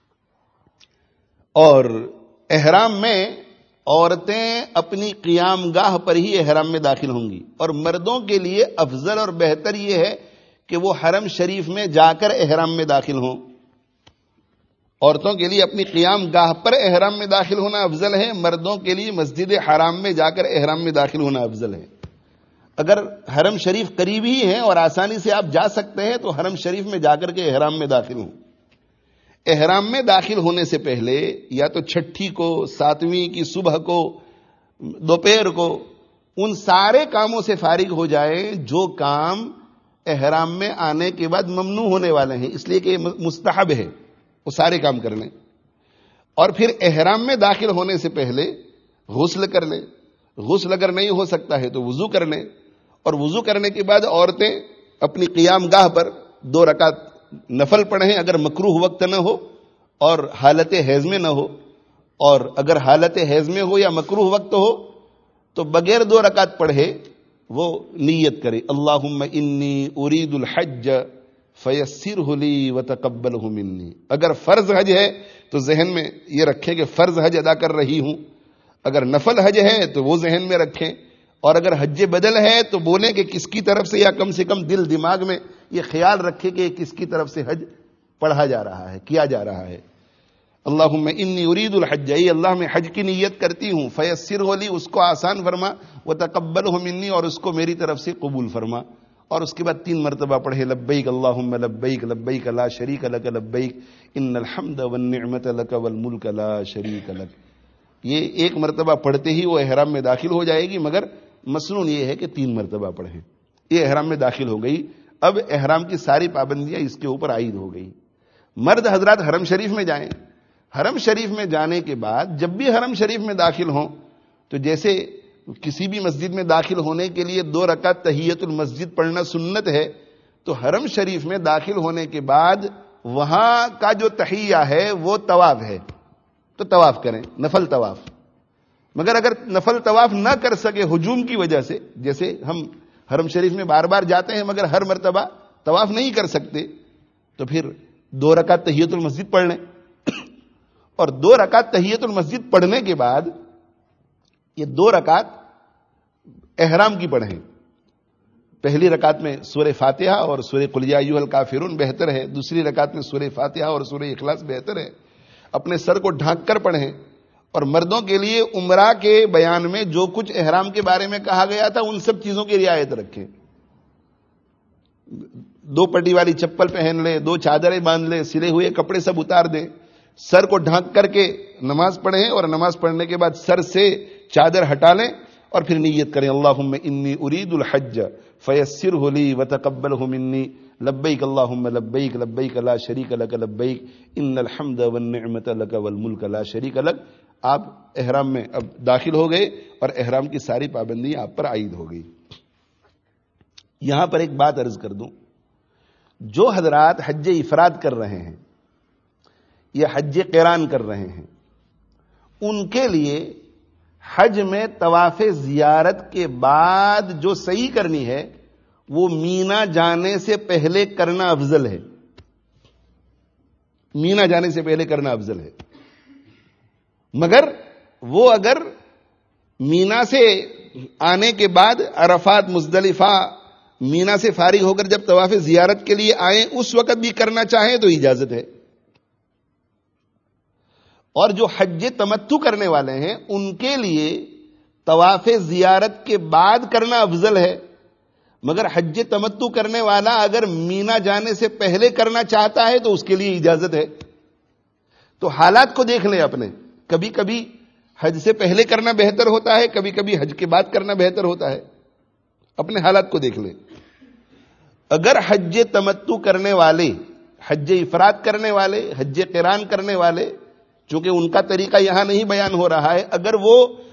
اور احرام میں عورتیں اپنی قیام گاہ پر ہی احرام میں داخل ہوں گی, اور مردوں کے لیے افضل اور بہتر یہ ہے کہ وہ حرم شریف میں جا کر احرام میں داخل ہوں. عورتوں کے لیے اپنی قیام گاہ پر احرام میں داخل ہونا افضل ہے, مردوں کے لیے مسجد حرام میں جا کر احرام میں داخل ہونا افضل ہے. اگر حرم شریف قریب ہی ہے اور آسانی سے آپ جا سکتے ہیں تو حرم شریف میں جا کر کے احرام میں داخل ہوں. احرام میں داخل ہونے سے پہلے یا تو چھٹی کو, ساتویں کی صبح کو, دوپہر کو, ان سارے کاموں سے فارغ ہو جائیں جو کام احرام میں آنے کے بعد ممنوع ہونے والے ہیں, اس لیے کہ مستحب ہے, وہ سارے کام کر لیں. اور پھر احرام میں داخل ہونے سے پہلے غسل کر لیں. غسل اگر نہیں ہو سکتا ہے تو وضو کر لیں, اور وضو کرنے کے بعد عورتیں اپنی قیام گاہ پر دو رکعت نفل پڑھیں اگر مکروہ وقت نہ ہو اور حالت حیض میں نہ ہو. اور اگر حالت حیض میں ہو یا مکروہ وقت ہو تو بغیر دو رکعت پڑھے وہ نیت کرے, اللہم انی ارید الحج فیسرہ لی وتقبلہ منی. اگر فرض حج ہے تو ذہن میں یہ رکھیں کہ فرض حج ادا کر رہی ہوں, اگر نفل حج ہے تو وہ ذہن میں رکھیں, اور اگر حج بدل ہے تو بولیں کہ کس کی طرف سے, یا کم سے کم دل دماغ میں یہ خیال رکھے کہ کس کی طرف سے حج پڑھا جا رہا ہے, کیا جا رہا ہے. اللہم انی ارید الحج, اے اللہ میں حج کی نیت کرتی ہوں, فیسرہ لی, اس کو آسان فرما, وتقبلہ منی, اور اس کو میری طرف سے قبول فرما. اور اس کے بعد تین مرتبہ پڑھے لبیک اللہم لبیک لبیک لا شریک لک لبیک ان الحمد والنعمت لک والملک لا شریک لک. یہ ایک مرتبہ پڑھتے ہی وہ احرام میں داخل ہو جائے گی, مگر مسنون یہ ہے کہ تین مرتبہ پڑھیں. یہ احرام میں داخل ہو گئی. اب احرام کی ساری پابندیاں اس کے اوپر عائد ہو گئی. مرد حضرات حرم شریف میں جائیں, حرم شریف میں جانے کے بعد جب بھی حرم شریف میں داخل ہوں تو جیسے کسی بھی مسجد میں داخل ہونے کے لیے دو رکعت تحیت المسجد پڑھنا سنت ہے، تو حرم شریف میں داخل ہونے کے بعد وہاں کا جو تحیہ ہے وہ طواف ہے، تو طواف کریں، نفل طواف۔ مگر اگر نفل طواف نہ کر سکے ہجوم کی وجہ سے، جیسے ہم حرم شریف میں بار بار جاتے ہیں مگر ہر مرتبہ طواف نہیں کر سکتے، تو پھر دو رکعت تحیت المسجد پڑھ لیں، اور دو رکعت تحیت المسجد پڑھنے کے بعد یہ دو رکعت احرام کی پڑھیں۔ پہلی رکعت میں سورہ فاتحہ اور سورہ قل یا ایھا الکافرون بہتر ہے، دوسری رکعت میں سورہ فاتحہ اور سورہ اخلاص بہتر ہے۔ اپنے سر کو ڈھانک کر پڑھیں، اور مردوں کے لیے عمرہ کے بیان میں جو کچھ احرام کے بارے میں کہا گیا تھا ان سب چیزوں کی رعایت رکھیں۔ دو پٹی والی چپل پہن لیں، دو چادریں باندھ لیں، سلے ہوئے کپڑے سب اتار دیں، سر کو ڈھانک کر کے نماز پڑھیں، اور نماز پڑھنے کے بعد سر سے چادر ہٹا لیں اور پھر نیت کریں، اللہم انی ارید الحج فیسرہ لی وتقبلہ منی لبیک اللہم لبیک لبیک لا شریک لک لبیک ان الحمد والنعمت لک والملک لا شریک لک۔ آپ احرام میں اب داخل ہو گئے اور احرام کی ساری پابندی آپ پر عائد ہو گئی۔ یہاں پر ایک بات عرض کر دوں، جو حضرات حج افراد کر رہے ہیں یا حج قران کر رہے ہیں، ان کے لیے حج میں طواف زیارت کے بعد جو صحیح کرنی ہے وہ مینا جانے سے پہلے کرنا افضل ہے، مینا جانے سے پہلے کرنا افضل ہے۔ مگر وہ اگر مینا سے آنے کے بعد عرفات مزدلفہ مینا سے فارغ ہو کر جب طواف زیارت کے لیے آئیں اس وقت بھی کرنا چاہیں تو اجازت ہے۔ اور جو حج تمتع کرنے والے ہیں ان کے لیے طواف زیارت کے بعد کرنا افضل ہے، مگر حج تمتع کرنے والا اگر مینا جانے سے پہلے کرنا چاہتا ہے تو اس کے لیے اجازت ہے۔ تو حالات کو دیکھ لیں اپنے، کبھی کبھی حج سے پہلے کرنا بہتر ہوتا ہے، کبھی کبھی حج کے بعد کرنا بہتر ہوتا ہے، اپنے حالات کو دیکھ لیں۔ اگر حج تمتع کرنے والے، حج افراد کرنے والے، حج قران کرنے والے، چونکہ ان کا طریقہ یہاں نہیں بیان ہو رہا ہے، اگر وہ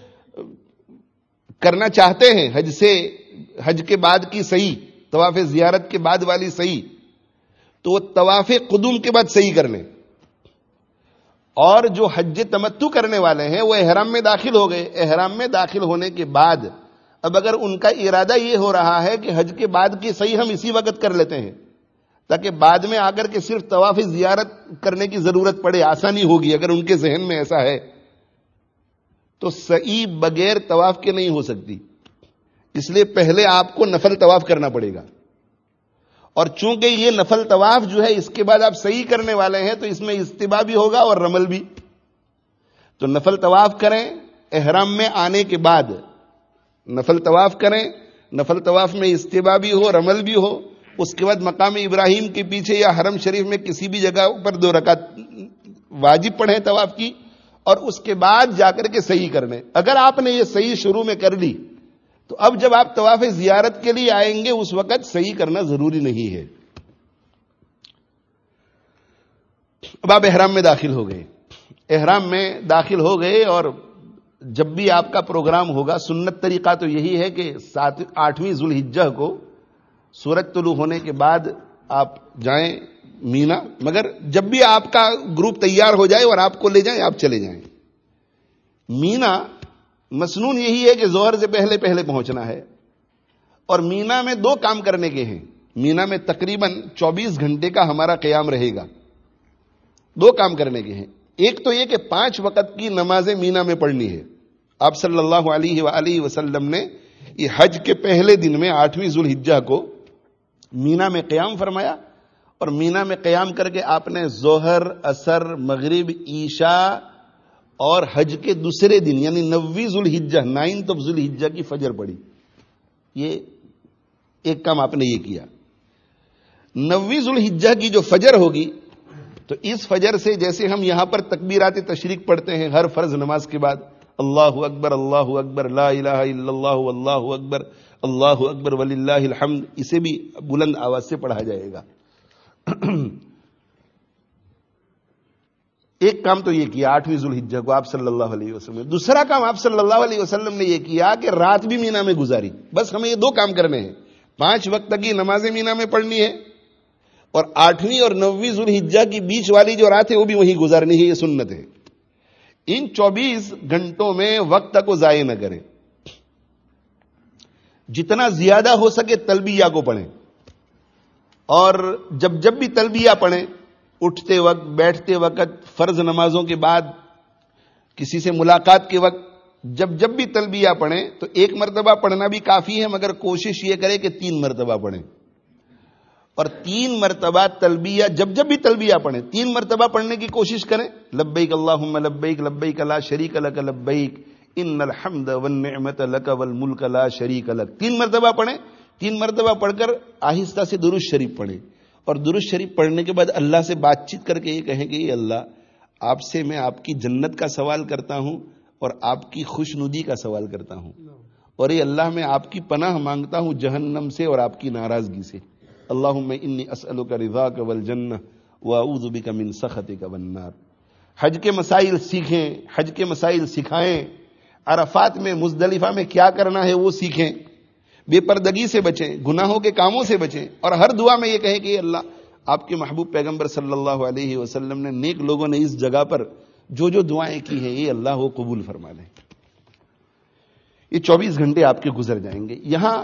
کرنا چاہتے ہیں حج سے حج کے بعد کی صحیح، طواف زیارت کے بعد والی صحیح، تو وہ طواف قدوم کے بعد صحیح کر لیں۔ اور جو حج تمتع کرنے والے ہیں وہ احرام میں داخل ہو گئے، احرام میں داخل ہونے کے بعد اب اگر ان کا ارادہ یہ ہو رہا ہے کہ حج کے بعد کی صحیح ہم اسی وقت کر لیتے ہیں تاکہ بعد میں آ کر کے صرف طواف زیارت کرنے کی ضرورت پڑے، آسانی ہوگی، اگر ان کے ذہن میں ایسا ہے تو صحیح بغیر طواف کے نہیں ہو سکتی، اس لیے پہلے آپ کو نفل طواف کرنا پڑے گا۔ اور چونکہ یہ نفل طواف جو ہے اس کے بعد آپ صحیح کرنے والے ہیں تو اس میں استباء بھی ہوگا اور رمل بھی، تو نفل طواف کریں احرام میں آنے کے بعد، نفل طواف کریں، نفل طواف میں استباء بھی ہو رمل بھی ہو، اس کے بعد مقام ابراہیم کے پیچھے یا حرم شریف میں کسی بھی جگہ پر دو رکعت واجب پڑھیں طواف کی، اور اس کے بعد جا کر کے صحیح کرنے۔ اگر آپ نے یہ صحیح شروع میں کر لی تو اب جب آپ طواف زیارت کے لیے آئیں گے اس وقت صحیح کرنا ضروری نہیں ہے۔ اب آپ احرام میں داخل ہو گئے، احرام میں داخل ہو گئے، اور جب بھی آپ کا پروگرام ہوگا، سنت طریقہ تو یہی ہے کہ سات آٹھویں ذوالحجہ کو سورج طلوع ہونے کے بعد آپ جائیں مینا، مگر جب بھی آپ کا گروپ تیار ہو جائے اور آپ کو لے جائیں آپ چلے جائیں مینا۔ مسنون یہی ہے کہ ظہر سے پہلے پہلے پہنچنا ہے، اور مینا میں دو کام کرنے کے ہیں۔ مینا میں تقریباً چوبیس گھنٹے کا ہمارا قیام رہے گا، دو کام کرنے کے ہیں۔ ایک تو یہ کہ پانچ وقت کی نمازیں مینا میں پڑھنی ہے۔ آپ صلی اللہ علیہ وآلہ وسلم نے یہ حج کے پہلے دن میں آٹھویں ذوالحجہ کو مینا میں قیام فرمایا، اور مینا میں قیام کر کے آپ نے ظہر، عصر، مغرب، عشاء اور حج کے دوسرے دن یعنی نویں ذوالحجہ، نائنتھ آف ذوالحجہ کی فجر پڑھی۔ یہ ایک کام آپ نے یہ کیا۔ نویں ذوالحجہ کی جو فجر ہوگی تو اس فجر سے جیسے ہم یہاں پر تکبیرات تشریق پڑھتے ہیں ہر فرض نماز کے بعد، اللہ اکبر اللہ اکبر لا الہ الا اللہ واللہ اکبر اللہ اکبر وللہ الحمد، اسے بھی بلند آواز سے پڑھا جائے گا۔ ایک کام تو یہ کیا آٹھویں ذوالحجہ کو آپ صلی اللہ علیہ وسلم. دوسرا کام آپ صلی اللہ علیہ وسلم نے یہ کیا کہ رات بھی مینا میں گزاری. بس ہمیں یہ دو کام کرنے ہیں, پانچ وقت کی نمازیں مینا میں پڑھنی ہے, اور آٹھویں اور نویں ذوالحجہ کی بیچ والی جو رات ہے وہ بھی وہیں گزارنی ہے. یہ سنت ہے. ان چوبیس گھنٹوں میں وقت کو ضائع نہ کریں, جتنا زیادہ ہو سکے تلبیہ کو پڑھیں, اور جب جب بھی تلبیہ پڑھیں, اٹھتے وقت, بیٹھتے وقت, فرض نمازوں کے بعد, کسی سے ملاقات کے وقت, جب جب بھی تلبیہ پڑھیں تو ایک مرتبہ پڑھنا بھی کافی ہے, مگر کوشش یہ کریں کہ تین مرتبہ پڑھیں. اور تین مرتبہ تلبیہ, جب جب بھی تلبیہ پڑھیں تین مرتبہ پڑھنے کی کوشش کریں. لبیک اللہم لبیک لبیک لا شریک لک لبیک ان الحمد والنعمت لک والملک لا شریک لک. تین مرتبہ پڑھیں. تین مرتبہ پڑھ کر آہستہ سے درود شریف پڑھیں, اور درود شریف پڑھنے کے بعد اللہ سے بات چیت کر کے یہ کہیں کہ اے اللہ, آپ سے میں آپ کی جنت کا سوال کرتا ہوں اور آپ کی خوشنودی کا سوال کرتا ہوں, اور اے اللہ میں آپ کی پناہ مانگتا ہوں جہنم سے اور آپ کی ناراضگی سے. اللہم انی اسألک رضاک والجنہ واعوذ بک من سخطک والنار. حج کے مسائل سیکھیں, حج کے مسائل سکھائیں, عرفات میں مزدلفہ میں کیا کرنا ہے وہ سیکھیں, بے پردگی سے بچیں, گناہوں کے کاموں سے بچیں, اور ہر دعا میں یہ کہیں کہ اے اللہ, آپ کے محبوب پیغمبر صلی اللہ علیہ وسلم نے, نیک لوگوں نے اس جگہ پر جو جو دعائیں کی ہیں یہ اللہ وہ قبول فرما لیں. یہ چوبیس گھنٹے آپ کے گزر جائیں گے. یہاں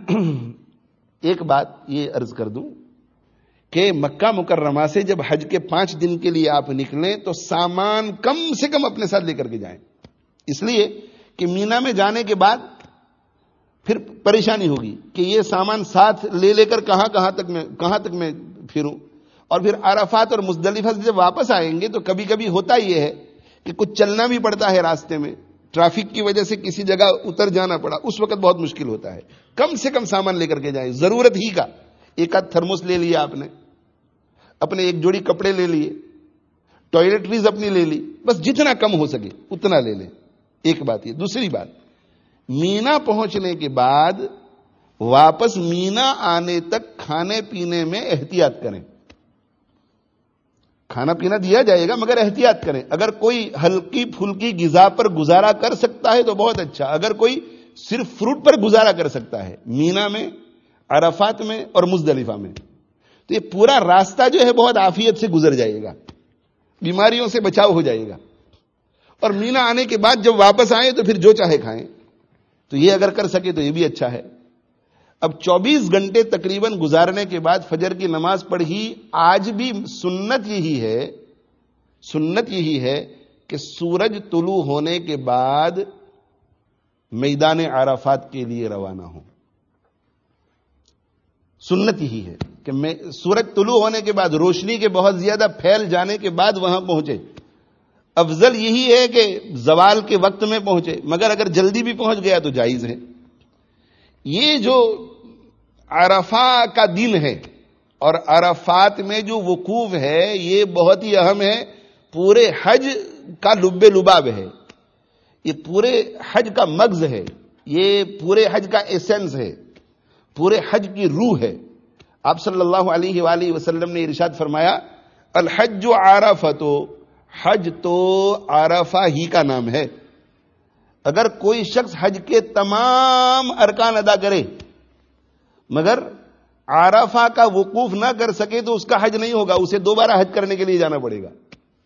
ایک بات یہ عرض کر دوں کہ مکہ مکرمہ سے جب حج کے پانچ دن کے لیے آپ نکلیں تو سامان کم سے کم اپنے ساتھ لے کر کے جائیں, اس لیے کہ مینا میں جانے کے بعد پھر پریشانی ہوگی کہ یہ سامان ساتھ لے لے کر کہاں کہاں تک میں کہاں تک میں پھروں. اور پھر عرفات اور مزدلفہ سے جب واپس آئیں گے تو کبھی کبھی ہوتا یہ ہے کہ کچھ چلنا بھی پڑتا ہے, راستے میں ٹریفک کی وجہ سے کسی جگہ اتر جانا پڑا, اس وقت بہت مشکل ہوتا ہے. کم سے کم سامان لے کر کے جائیں, ضرورت ہی کا. ایک آدھ تھرموس لے لیا آپ نے, اپنے ایک جوڑی کپڑے لے لیے, ٹوائلٹریز اپنی لے لی, بس جتنا کم ہو سکے اتنا لے لیں. ایک بات یہ. دوسری بات, مینا پہنچنے کے بعد واپس مینا آنے تک کھانے پینے میں احتیاط کریں. کھانا پینا دیا جائے گا مگر احتیاط کریں. اگر کوئی ہلکی پھلکی غذا پر گزارا کر سکتا ہے تو بہت اچھا, اگر کوئی صرف فروٹ پر گزارا کر سکتا ہے مینا میں, عرفات میں اور مزدلفہ میں, تو یہ پورا راستہ جو ہے بہت عافیت سے گزر جائے گا, بیماریوں سے بچاؤ ہو جائے گا. اور مینا آنے کے بعد جب واپس آئیں تو پھر جو چاہے کھائیں, تو یہ اگر کر سکے تو یہ بھی اچھا ہے. اب چوبیس گھنٹے تقریباً گزارنے کے بعد فجر کی نماز پڑھی. آج بھی سنت یہی ہے, سنت یہی ہے کہ سورج طلوع ہونے کے بعد میدان عرفات کے لیے روانہ ہوں. سنت یہی ہے کہ میں سورج طلوع ہونے کے بعد, روشنی کے بہت زیادہ پھیل جانے کے بعد وہاں پہنچے. افضل یہی ہے کہ زوال کے وقت میں پہنچے, مگر اگر جلدی بھی پہنچ گیا تو جائز ہے. یہ جو عرفہ کا دن ہے اور عرفات میں جو وقوف ہے یہ بہت ہی اہم ہے, پورے حج کا لب لباب ہے, یہ پورے حج کا مغز ہے, یہ پورے حج کا ایسنس ہے, پورے حج کی روح ہے. آپ صلی اللہ علیہ وآلہ وسلم نے ارشاد فرمایا, الحج عرفۃ, حج تو عرفہ ہی کا نام ہے. اگر کوئی شخص حج کے تمام ارکان ادا کرے مگر عرفہ کا وقوف نہ کر سکے تو اس کا حج نہیں ہوگا, اسے دوبارہ حج کرنے کے لیے جانا پڑے گا.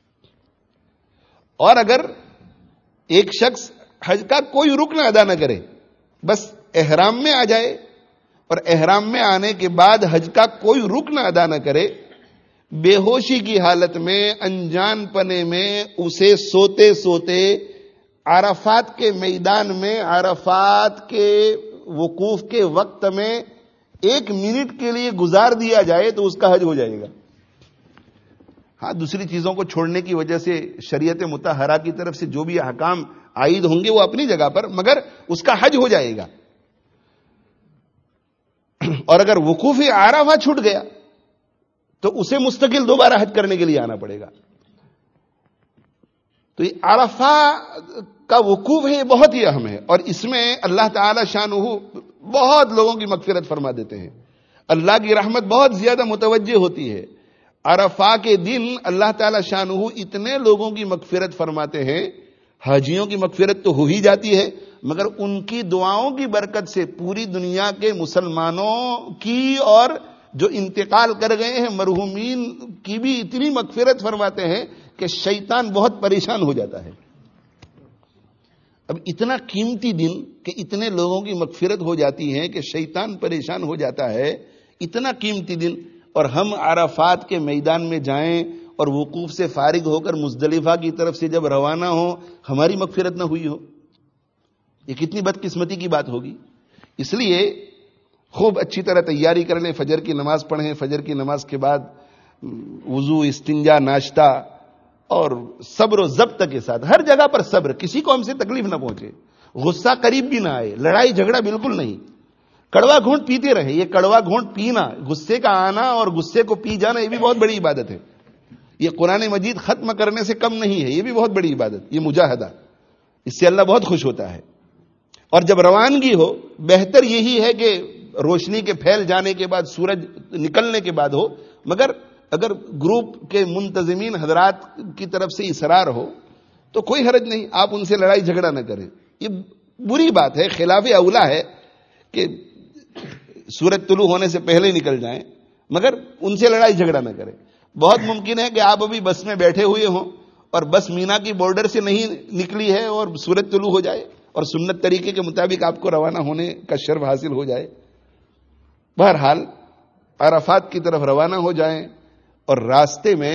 اور اگر ایک شخص حج کا کوئی رکن ادا نہ کرے, بس احرام میں آ جائے اور احرام میں آنے کے بعد حج کا کوئی رکن ادا نہ کرے, بے ہوشی کی حالت میں, انجان پنے میں, اسے سوتے سوتے عرفات کے میدان میں, عرفات کے وقوف کے وقت میں ایک منٹ کے لیے گزار دیا جائے تو اس کا حج ہو جائے گا. ہاں, دوسری چیزوں کو چھوڑنے کی وجہ سے شریعت مطہرہ کی طرف سے جو بھی احکام عائد ہوں گے وہ اپنی جگہ پر, مگر اس کا حج ہو جائے گا. اور اگر وقوف عرفہ چھوٹ گیا تو اسے مستقل دوبارہ حج کرنے کے لیے آنا پڑے گا. تو یہ عرفہ کا وقوف ہے, یہ بہت ہی اہم ہے, اور اس میں اللہ تعالی شانہ بہت لوگوں کی مغفرت فرما دیتے ہیں. اللہ کی رحمت بہت زیادہ متوجہ ہوتی ہے. عرفہ کے دن اللہ تعالی شانہ اتنے لوگوں کی مغفرت فرماتے ہیں. حاجیوں کی مغفرت تو ہو ہی جاتی ہے، مگر ان کی دعاؤں کی برکت سے پوری دنیا کے مسلمانوں کی اور جو انتقال کر گئے ہیں مرحومین کی بھی اتنی مغفرت فرماتے ہیں کہ شیطان بہت پریشان ہو جاتا ہے. اب اتنا قیمتی دن کہ اتنے لوگوں کی مغفرت ہو جاتی ہے کہ شیطان پریشان ہو جاتا ہے، اتنا قیمتی دن، اور ہم عرفات کے میدان میں جائیں اور وقوف سے فارغ ہو کر مزدلفہ کی طرف سے جب روانہ ہو ہماری مغفرت نہ ہوئی ہو، یہ کتنی بدقسمتی کی بات ہوگی. اس لیے خوب اچھی طرح تیاری کر لیں، فجر کی نماز پڑھیں، فجر کی نماز کے بعد وضو، استنجا، ناشتہ، اور صبر و ضبط کے ساتھ ہر جگہ پر صبر، کسی کو ہم سے تکلیف نہ پہنچے، غصہ قریب بھی نہ آئے، لڑائی جھگڑا بالکل نہیں. کڑوا گھونٹ پیتے رہے، یہ کڑوا گھونٹ پینا، غصے کا آنا اور غصے کو پی جانا، یہ بھی بہت بڑی عبادت ہے. یہ قرآن مجید ختم کرنے سے کم نہیں ہے، یہ بھی بہت بڑی عبادت، یہ مجاہدہ، اس سے اللہ بہت خوش ہوتا ہے. اور جب روانگی ہو، بہتر یہی ہے کہ روشنی کے پھیل جانے کے بعد، سورج نکلنے کے بعد ہو، مگر اگر گروپ کے منتظمین حضرات کی طرف سے اصرار ہو تو کوئی حرج نہیں، آپ ان سے لڑائی جھگڑا نہ کریں. یہ بری بات ہے، خلاف اولا ہے کہ سورج طلوع ہونے سے پہلے نکل جائیں، مگر ان سے لڑائی جھگڑا نہ کریں. بہت ممکن ہے کہ آپ ابھی بس میں بیٹھے ہوئے ہوں اور بس مینا کی بارڈر سے نہیں نکلی ہے اور سورج طلوع ہو جائے اور سنت طریقے کے مطابق آپ کو روانہ ہونے کا شرف حاصل ہو جائے. بہرحال عرفات کی طرف روانہ ہو جائیں اور راستے میں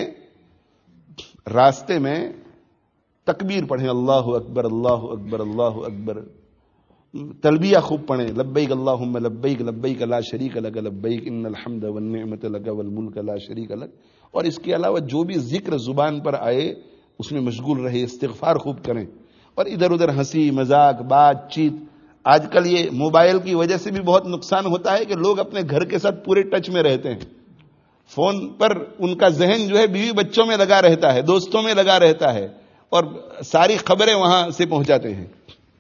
راستے میں تکبیر پڑھیں، اللہ اکبر اللہ اکبر اللہ اکبر، تلبیہ خوب پڑھیں، لبیک اللہم لبیک لبیک لا شریک لک لبیک ان الحمد والنعمت لک والملک لا شریک لک. اور اس کے علاوہ جو بھی ذکر زبان پر آئے اس میں مشغول رہے، استغفار خوب کریں. اور ادھر ادھر ہنسی مذاق بات چیت، آج کل یہ موبائل کی وجہ سے بھی بہت نقصان ہوتا ہے کہ لوگ اپنے گھر کے ساتھ پورے ٹچ میں رہتے ہیں، فون پر ان کا ذہن جو ہے بیوی بچوں میں لگا رہتا ہے، دوستوں میں لگا رہتا ہے، اور ساری خبریں وہاں سے پہنچاتے ہیں.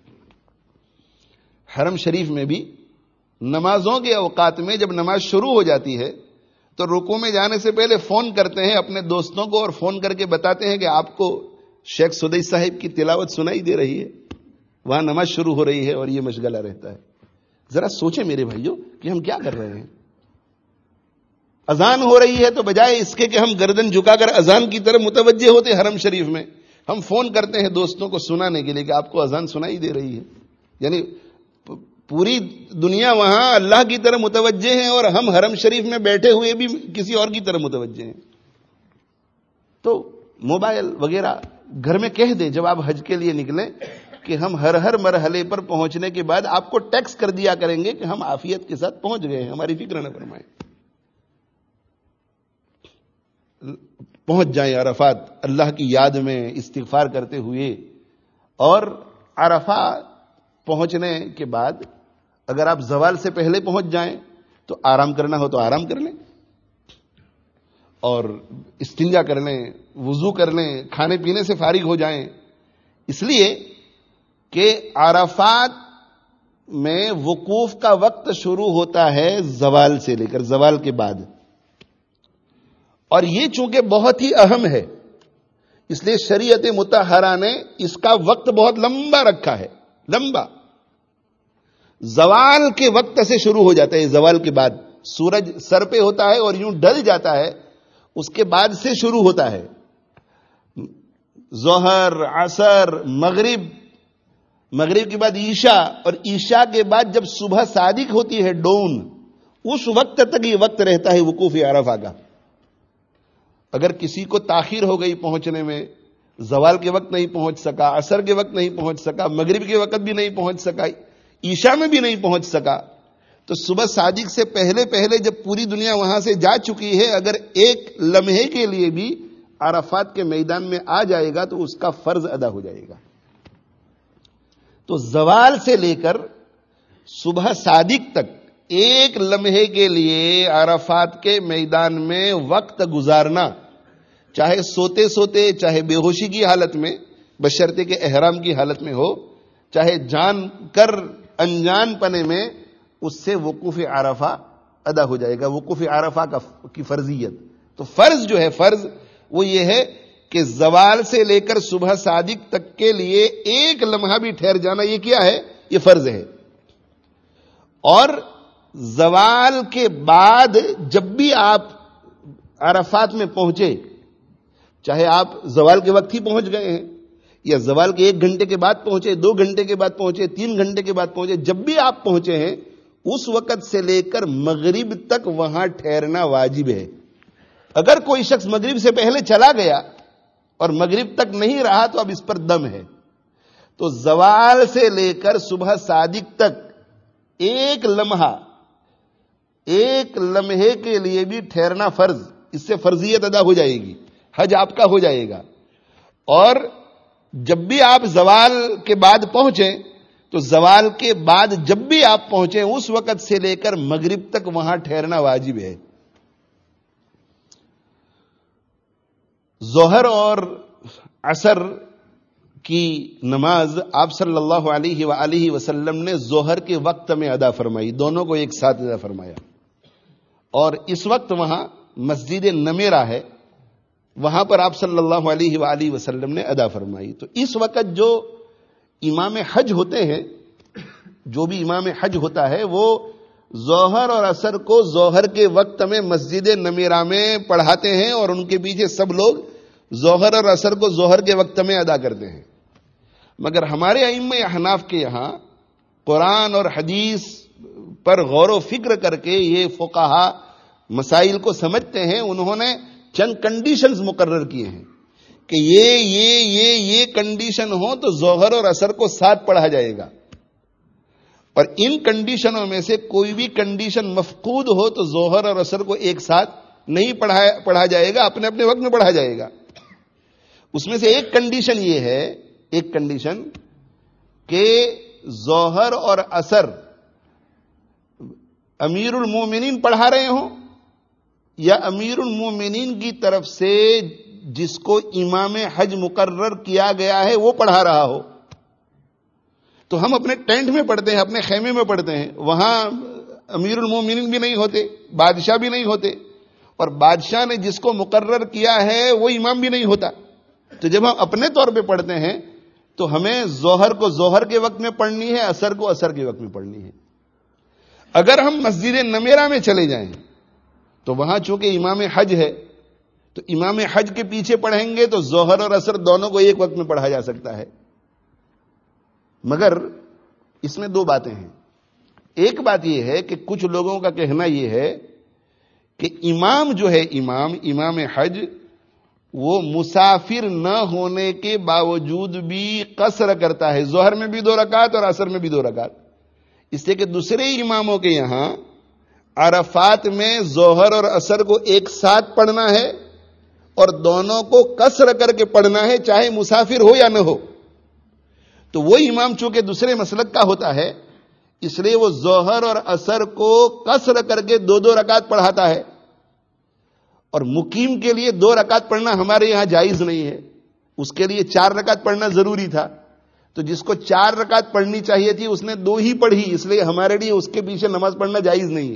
حرم شریف میں بھی نمازوں کے اوقات میں جب نماز شروع ہو جاتی ہے تو رکوع میں جانے سے پہلے فون کرتے ہیں اپنے دوستوں کو اور فون کر کے بتاتے ہیں کہ آپ کو شیخ سدی صاحب کی تلاوت سنائی دے رہی ہے، وہاں نماز شروع ہو رہی ہے، اور یہ مشغلہ رہتا ہے. ذرا سوچیں میرے بھائیوں کہ ہم کیا کر رہے ہیں. اذان ہو رہی ہے تو بجائے اس کے کہ ہم گردن جھکا کر اذان کی طرف متوجہ ہوتے حرم شریف میں، ہم فون کرتے ہیں دوستوں کو سنانے کے لیے کہ آپ کو اذان سنائی دے رہی ہے. یعنی پوری دنیا وہاں اللہ کی طرف متوجہ ہیں اور ہم حرم شریف میں بیٹھے ہوئے بھی کسی اور کی طرف متوجہ ہیں. تو موبائل وغیرہ گھر میں کہہ دیں جب آپ حج کے لیے نکلیں کہ ہم ہر ہر مرحلے پر پہنچنے کے بعد آپ کو ٹیکس کر دیا کریں گے کہ ہم عافیت کے ساتھ پہنچ گئے ہیں، ہماری فکر نہ فرمائیں. پہنچ جائیں عرفات اللہ کی یاد میں استغفار کرتے ہوئے. اور عرفہ پہنچنے کے بعد اگر آپ زوال سے پہلے پہنچ جائیں تو آرام کرنا ہو تو آرام کر لیں، اور استنجا کر لیں، وضو کر لیں، کھانے پینے سے فارغ ہو جائیں. اس لیے کہ عرفات میں وقوف کا وقت شروع ہوتا ہے زوال سے لے کر زوال کے بعد، اور یہ چونکہ بہت ہی اہم ہے اس لیے شریعت مطہرہ نے اس کا وقت بہت لمبا رکھا ہے، لمبا. زوال کے وقت سے شروع ہو جاتا ہے، زوال کے بعد سورج سر پہ ہوتا ہے اور یوں ڈل جاتا ہے، اس کے بعد سے شروع ہوتا ہے. ظہر، عصر، مغرب، مغرب کے بعد عشاء، اور عشاء کے بعد جب صبح صادق ہوتی ہے ڈون، اس وقت تک یہ وقت رہتا ہے وقوف عرفہ کا. اگر کسی کو تاخیر ہو گئی پہنچنے میں، زوال کے وقت نہیں پہنچ سکا، عصر کے وقت نہیں پہنچ سکا، مغرب کے وقت بھی نہیں پہنچ سکا، عشاء میں بھی نہیں پہنچ سکا، تو صبح صادق سے پہلے پہلے جب پوری دنیا وہاں سے جا چکی ہے، اگر ایک لمحے کے لیے بھی عرفات کے میدان میں آ جائے گا تو اس کا فرض ادا ہو جائے گا. تو زوال سے لے کر صبح صادق تک ایک لمحے کے لیے عرفات کے میدان میں وقت گزارنا، چاہے سوتے سوتے، چاہے بے ہوشی کی حالت میں، بشرطے کہ احرام کی حالت میں ہو، چاہے جان کر انجان پنے میں، اس سے وقوف عرفہ ادا ہو جائے گا. وقوف عرفہ کا کی فرضیت تو فرض جو ہے فرض وہ یہ ہے کہ زوال سے لے کر صبح صادق تک کے لیے ایک لمحہ بھی ٹھہر جانا یہ کیا ہے؟ یہ فرض ہے. اور زوال کے بعد جب بھی آپ عرفات میں پہنچے، چاہے آپ زوال کے وقت ہی پہنچ گئے ہیں یا زوال کے ایک گھنٹے کے بعد پہنچے، دو گھنٹے کے بعد پہنچے، تین گھنٹے کے بعد پہنچے، جب بھی آپ پہنچے ہیں اس وقت سے لے کر مغرب تک وہاں ٹھہرنا واجب ہے. اگر کوئی شخص مغرب سے پہلے چلا گیا اور مغرب تک نہیں رہا تو اب اس پر دم ہے. تو زوال سے لے کر صبح صادق تک ایک لمحہ، ایک لمحے کے لیے بھی ٹھہرنا فرض، اس سے فرضیت ادا ہو جائے گی، حج آپ کا ہو جائے گا. اور جب بھی آپ زوال کے بعد پہنچیں تو زوال کے بعد جب بھی آپ پہنچیں اس وقت سے لے کر مغرب تک وہاں ٹھہرنا واجب ہے. ظہر اور عصر کی نماز آپ صلی اللہ علیہ وآلہ وسلم نے ظہر کے وقت میں ادا فرمائی، دونوں کو ایک ساتھ ادا فرمایا. اور اس وقت وہاں مسجد نمیرہ ہے، وہاں پر آپ صلی اللہ علیہ وآلہ وسلم نے ادا فرمائی. تو اس وقت جو امام حج ہوتے ہیں، جو بھی امام حج ہوتا ہے وہ ظہر اور عصر کو ظہر کے وقت میں مسجد نمیرہ میں پڑھاتے ہیں اور ان کے پیچھے سب لوگ ظہر اور عصر کو ظہر کے وقت میں ادا کرتے ہیں. مگر ہمارے ائمہ احناف کے یہاں قرآن اور حدیث پر غور و فکر کر کے یہ فقہا مسائل کو سمجھتے ہیں، انہوں نے چند کنڈیشنز مقرر کیے ہیں کہ یہ یہ یہ یہ کنڈیشن ہو تو ظہر اور عصر کو ساتھ پڑھا جائے گا، اور ان کنڈیشنوں میں سے کوئی بھی کنڈیشن مفقود ہو تو ظہر اور عصر کو ایک ساتھ نہیں پڑھا جائے گا، اپنے اپنے وقت میں پڑھا جائے گا. اس میں سے ایک کنڈیشن یہ ہے، ایک کنڈیشن کہ ظہر اور عصر امیر المومنین پڑھا رہے ہوں یا امیر المومنین کی طرف سے جس کو امام حج مقرر کیا گیا ہے وہ پڑھا رہا ہو. تو ہم اپنے ٹینٹ میں پڑھتے ہیں، اپنے خیمے میں پڑھتے ہیں، وہاں امیر المومنین بھی نہیں ہوتے، بادشاہ بھی نہیں ہوتے، اور بادشاہ نے جس کو مقرر کیا ہے وہ امام بھی نہیں ہوتا. تو جب ہم اپنے طور پہ پڑھتے ہیں تو ہمیں ظہر کو ظہر کے وقت میں پڑھنی ہے، عصر کو عصر کے وقت میں پڑھنی ہے. اگر ہم مسجد نمیرہ میں چلے جائیں تو وہاں چونکہ امام حج ہے تو امام حج کے پیچھے پڑھیں گے تو ظہر اور عصر دونوں کو ایک وقت میں پڑھا جا سکتا ہے. مگر اس میں دو باتیں ہیں. ایک بات یہ ہے کہ کچھ لوگوں کا کہنا یہ ہے کہ امام جو ہے امام امام حج وہ مسافر نہ ہونے کے باوجود بھی قصر کرتا ہے، ظہر میں بھی دو رکعت اور عصر میں بھی دو رکعت. اس لیے کہ دوسرے اماموں کے یہاں عرفات میں ظہر اور عصر کو ایک ساتھ پڑھنا ہے اور دونوں کو قصر کر کے پڑھنا ہے، چاہے مسافر ہو یا نہ ہو. تو وہ امام چونکہ دوسرے مسلک کا ہوتا ہے اس لیے وہ ظہر اور عصر کو قصر کر کے دو دو رکعت پڑھاتا ہے، اور مقیم کے لیے دو رکعت پڑھنا ہمارے یہاں جائز نہیں ہے، اس کے لیے چار رکعت پڑھنا ضروری تھا. تو جس کو چار رکعت پڑھنی چاہیے تھی اس نے دو ہی پڑھی، اس لیے ہمارے لیے اس کے پیچھے نماز پڑھنا جائز نہیں ہے.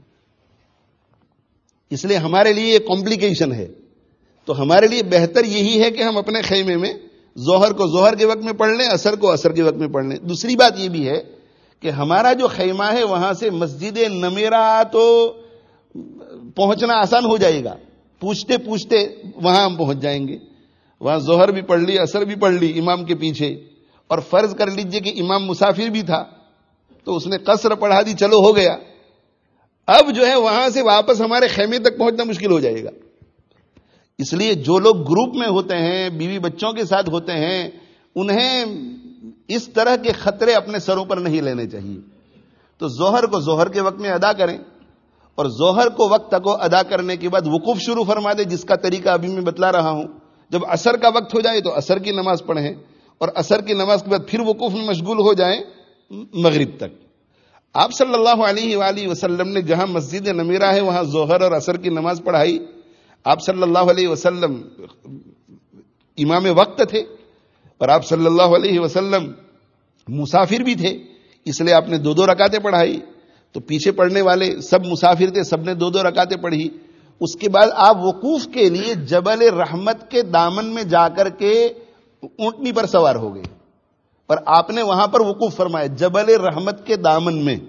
اس لیے ہمارے لیے یہ کمپلیکیشن ہے. تو ہمارے لیے بہتر یہی ہے کہ ہم اپنے خیمے میں ظہر کو ظہر کے وقت میں پڑھ لیں، عصر کو عصر کے وقت میں پڑھ لیں. دوسری بات یہ بھی ہے کہ ہمارا جو خیمہ ہے وہاں سے مسجد نمیرہ تو پہنچنا آسان ہو جائے گا، پوچھتے پوچھتے وہاں ہم پہنچ جائیں گے. وہاں ظہر بھی پڑھ لی، عصر بھی پڑھ لی امام کے پیچھے، اور فرض کر لیجئے کہ امام مسافر بھی تھا تو اس نے قصر پڑھا دی، چلو ہو گیا. اب جو ہے وہاں سے واپس ہمارے خیمے تک پہنچنا مشکل ہو جائے گا. اس لیے جو لوگ گروپ میں ہوتے ہیں، بیوی بچوں کے ساتھ ہوتے ہیں، انہیں اس طرح کے خطرے اپنے سروں پر نہیں لینے چاہیے. تو ظہر کو ظہر کے وقت میں ادا کریں، اور ظہر کو وقت کو ادا کرنے کے بعد وقوف شروع فرما دیں، جس کا طریقہ ابھی میں بتلا رہا ہوں. جب عصر کا وقت ہو جائے تو عصر کی نماز پڑھیں، اور عصر کی نماز کے بعد پھر وقوف میں مشغول ہو جائیں مغرب تک. آپ صلی اللہ علیہ وآلہ وسلم نے جہاں مسجد نمیرہ ہے وہاں ظہر اور عصر کی نماز پڑھائی. آپ صلی اللہ علیہ وسلم امام وقت تھے، اور آپ صلی اللہ علیہ وسلم مسافر بھی تھے، اس لیے آپ نے دو دو رکعتیں پڑھائی. تو پیچھے پڑھنے والے سب مسافر تھے، سب نے دو دو رکعتیں پڑھی، اس کے بعد آپ وقوف کے لیے جبل رحمت کے دامن میں جا کر کے اونٹنی پر سوار ہو گئے اور آپ نے وہاں پر وقوف فرمایا جبل رحمت کے دامن میں.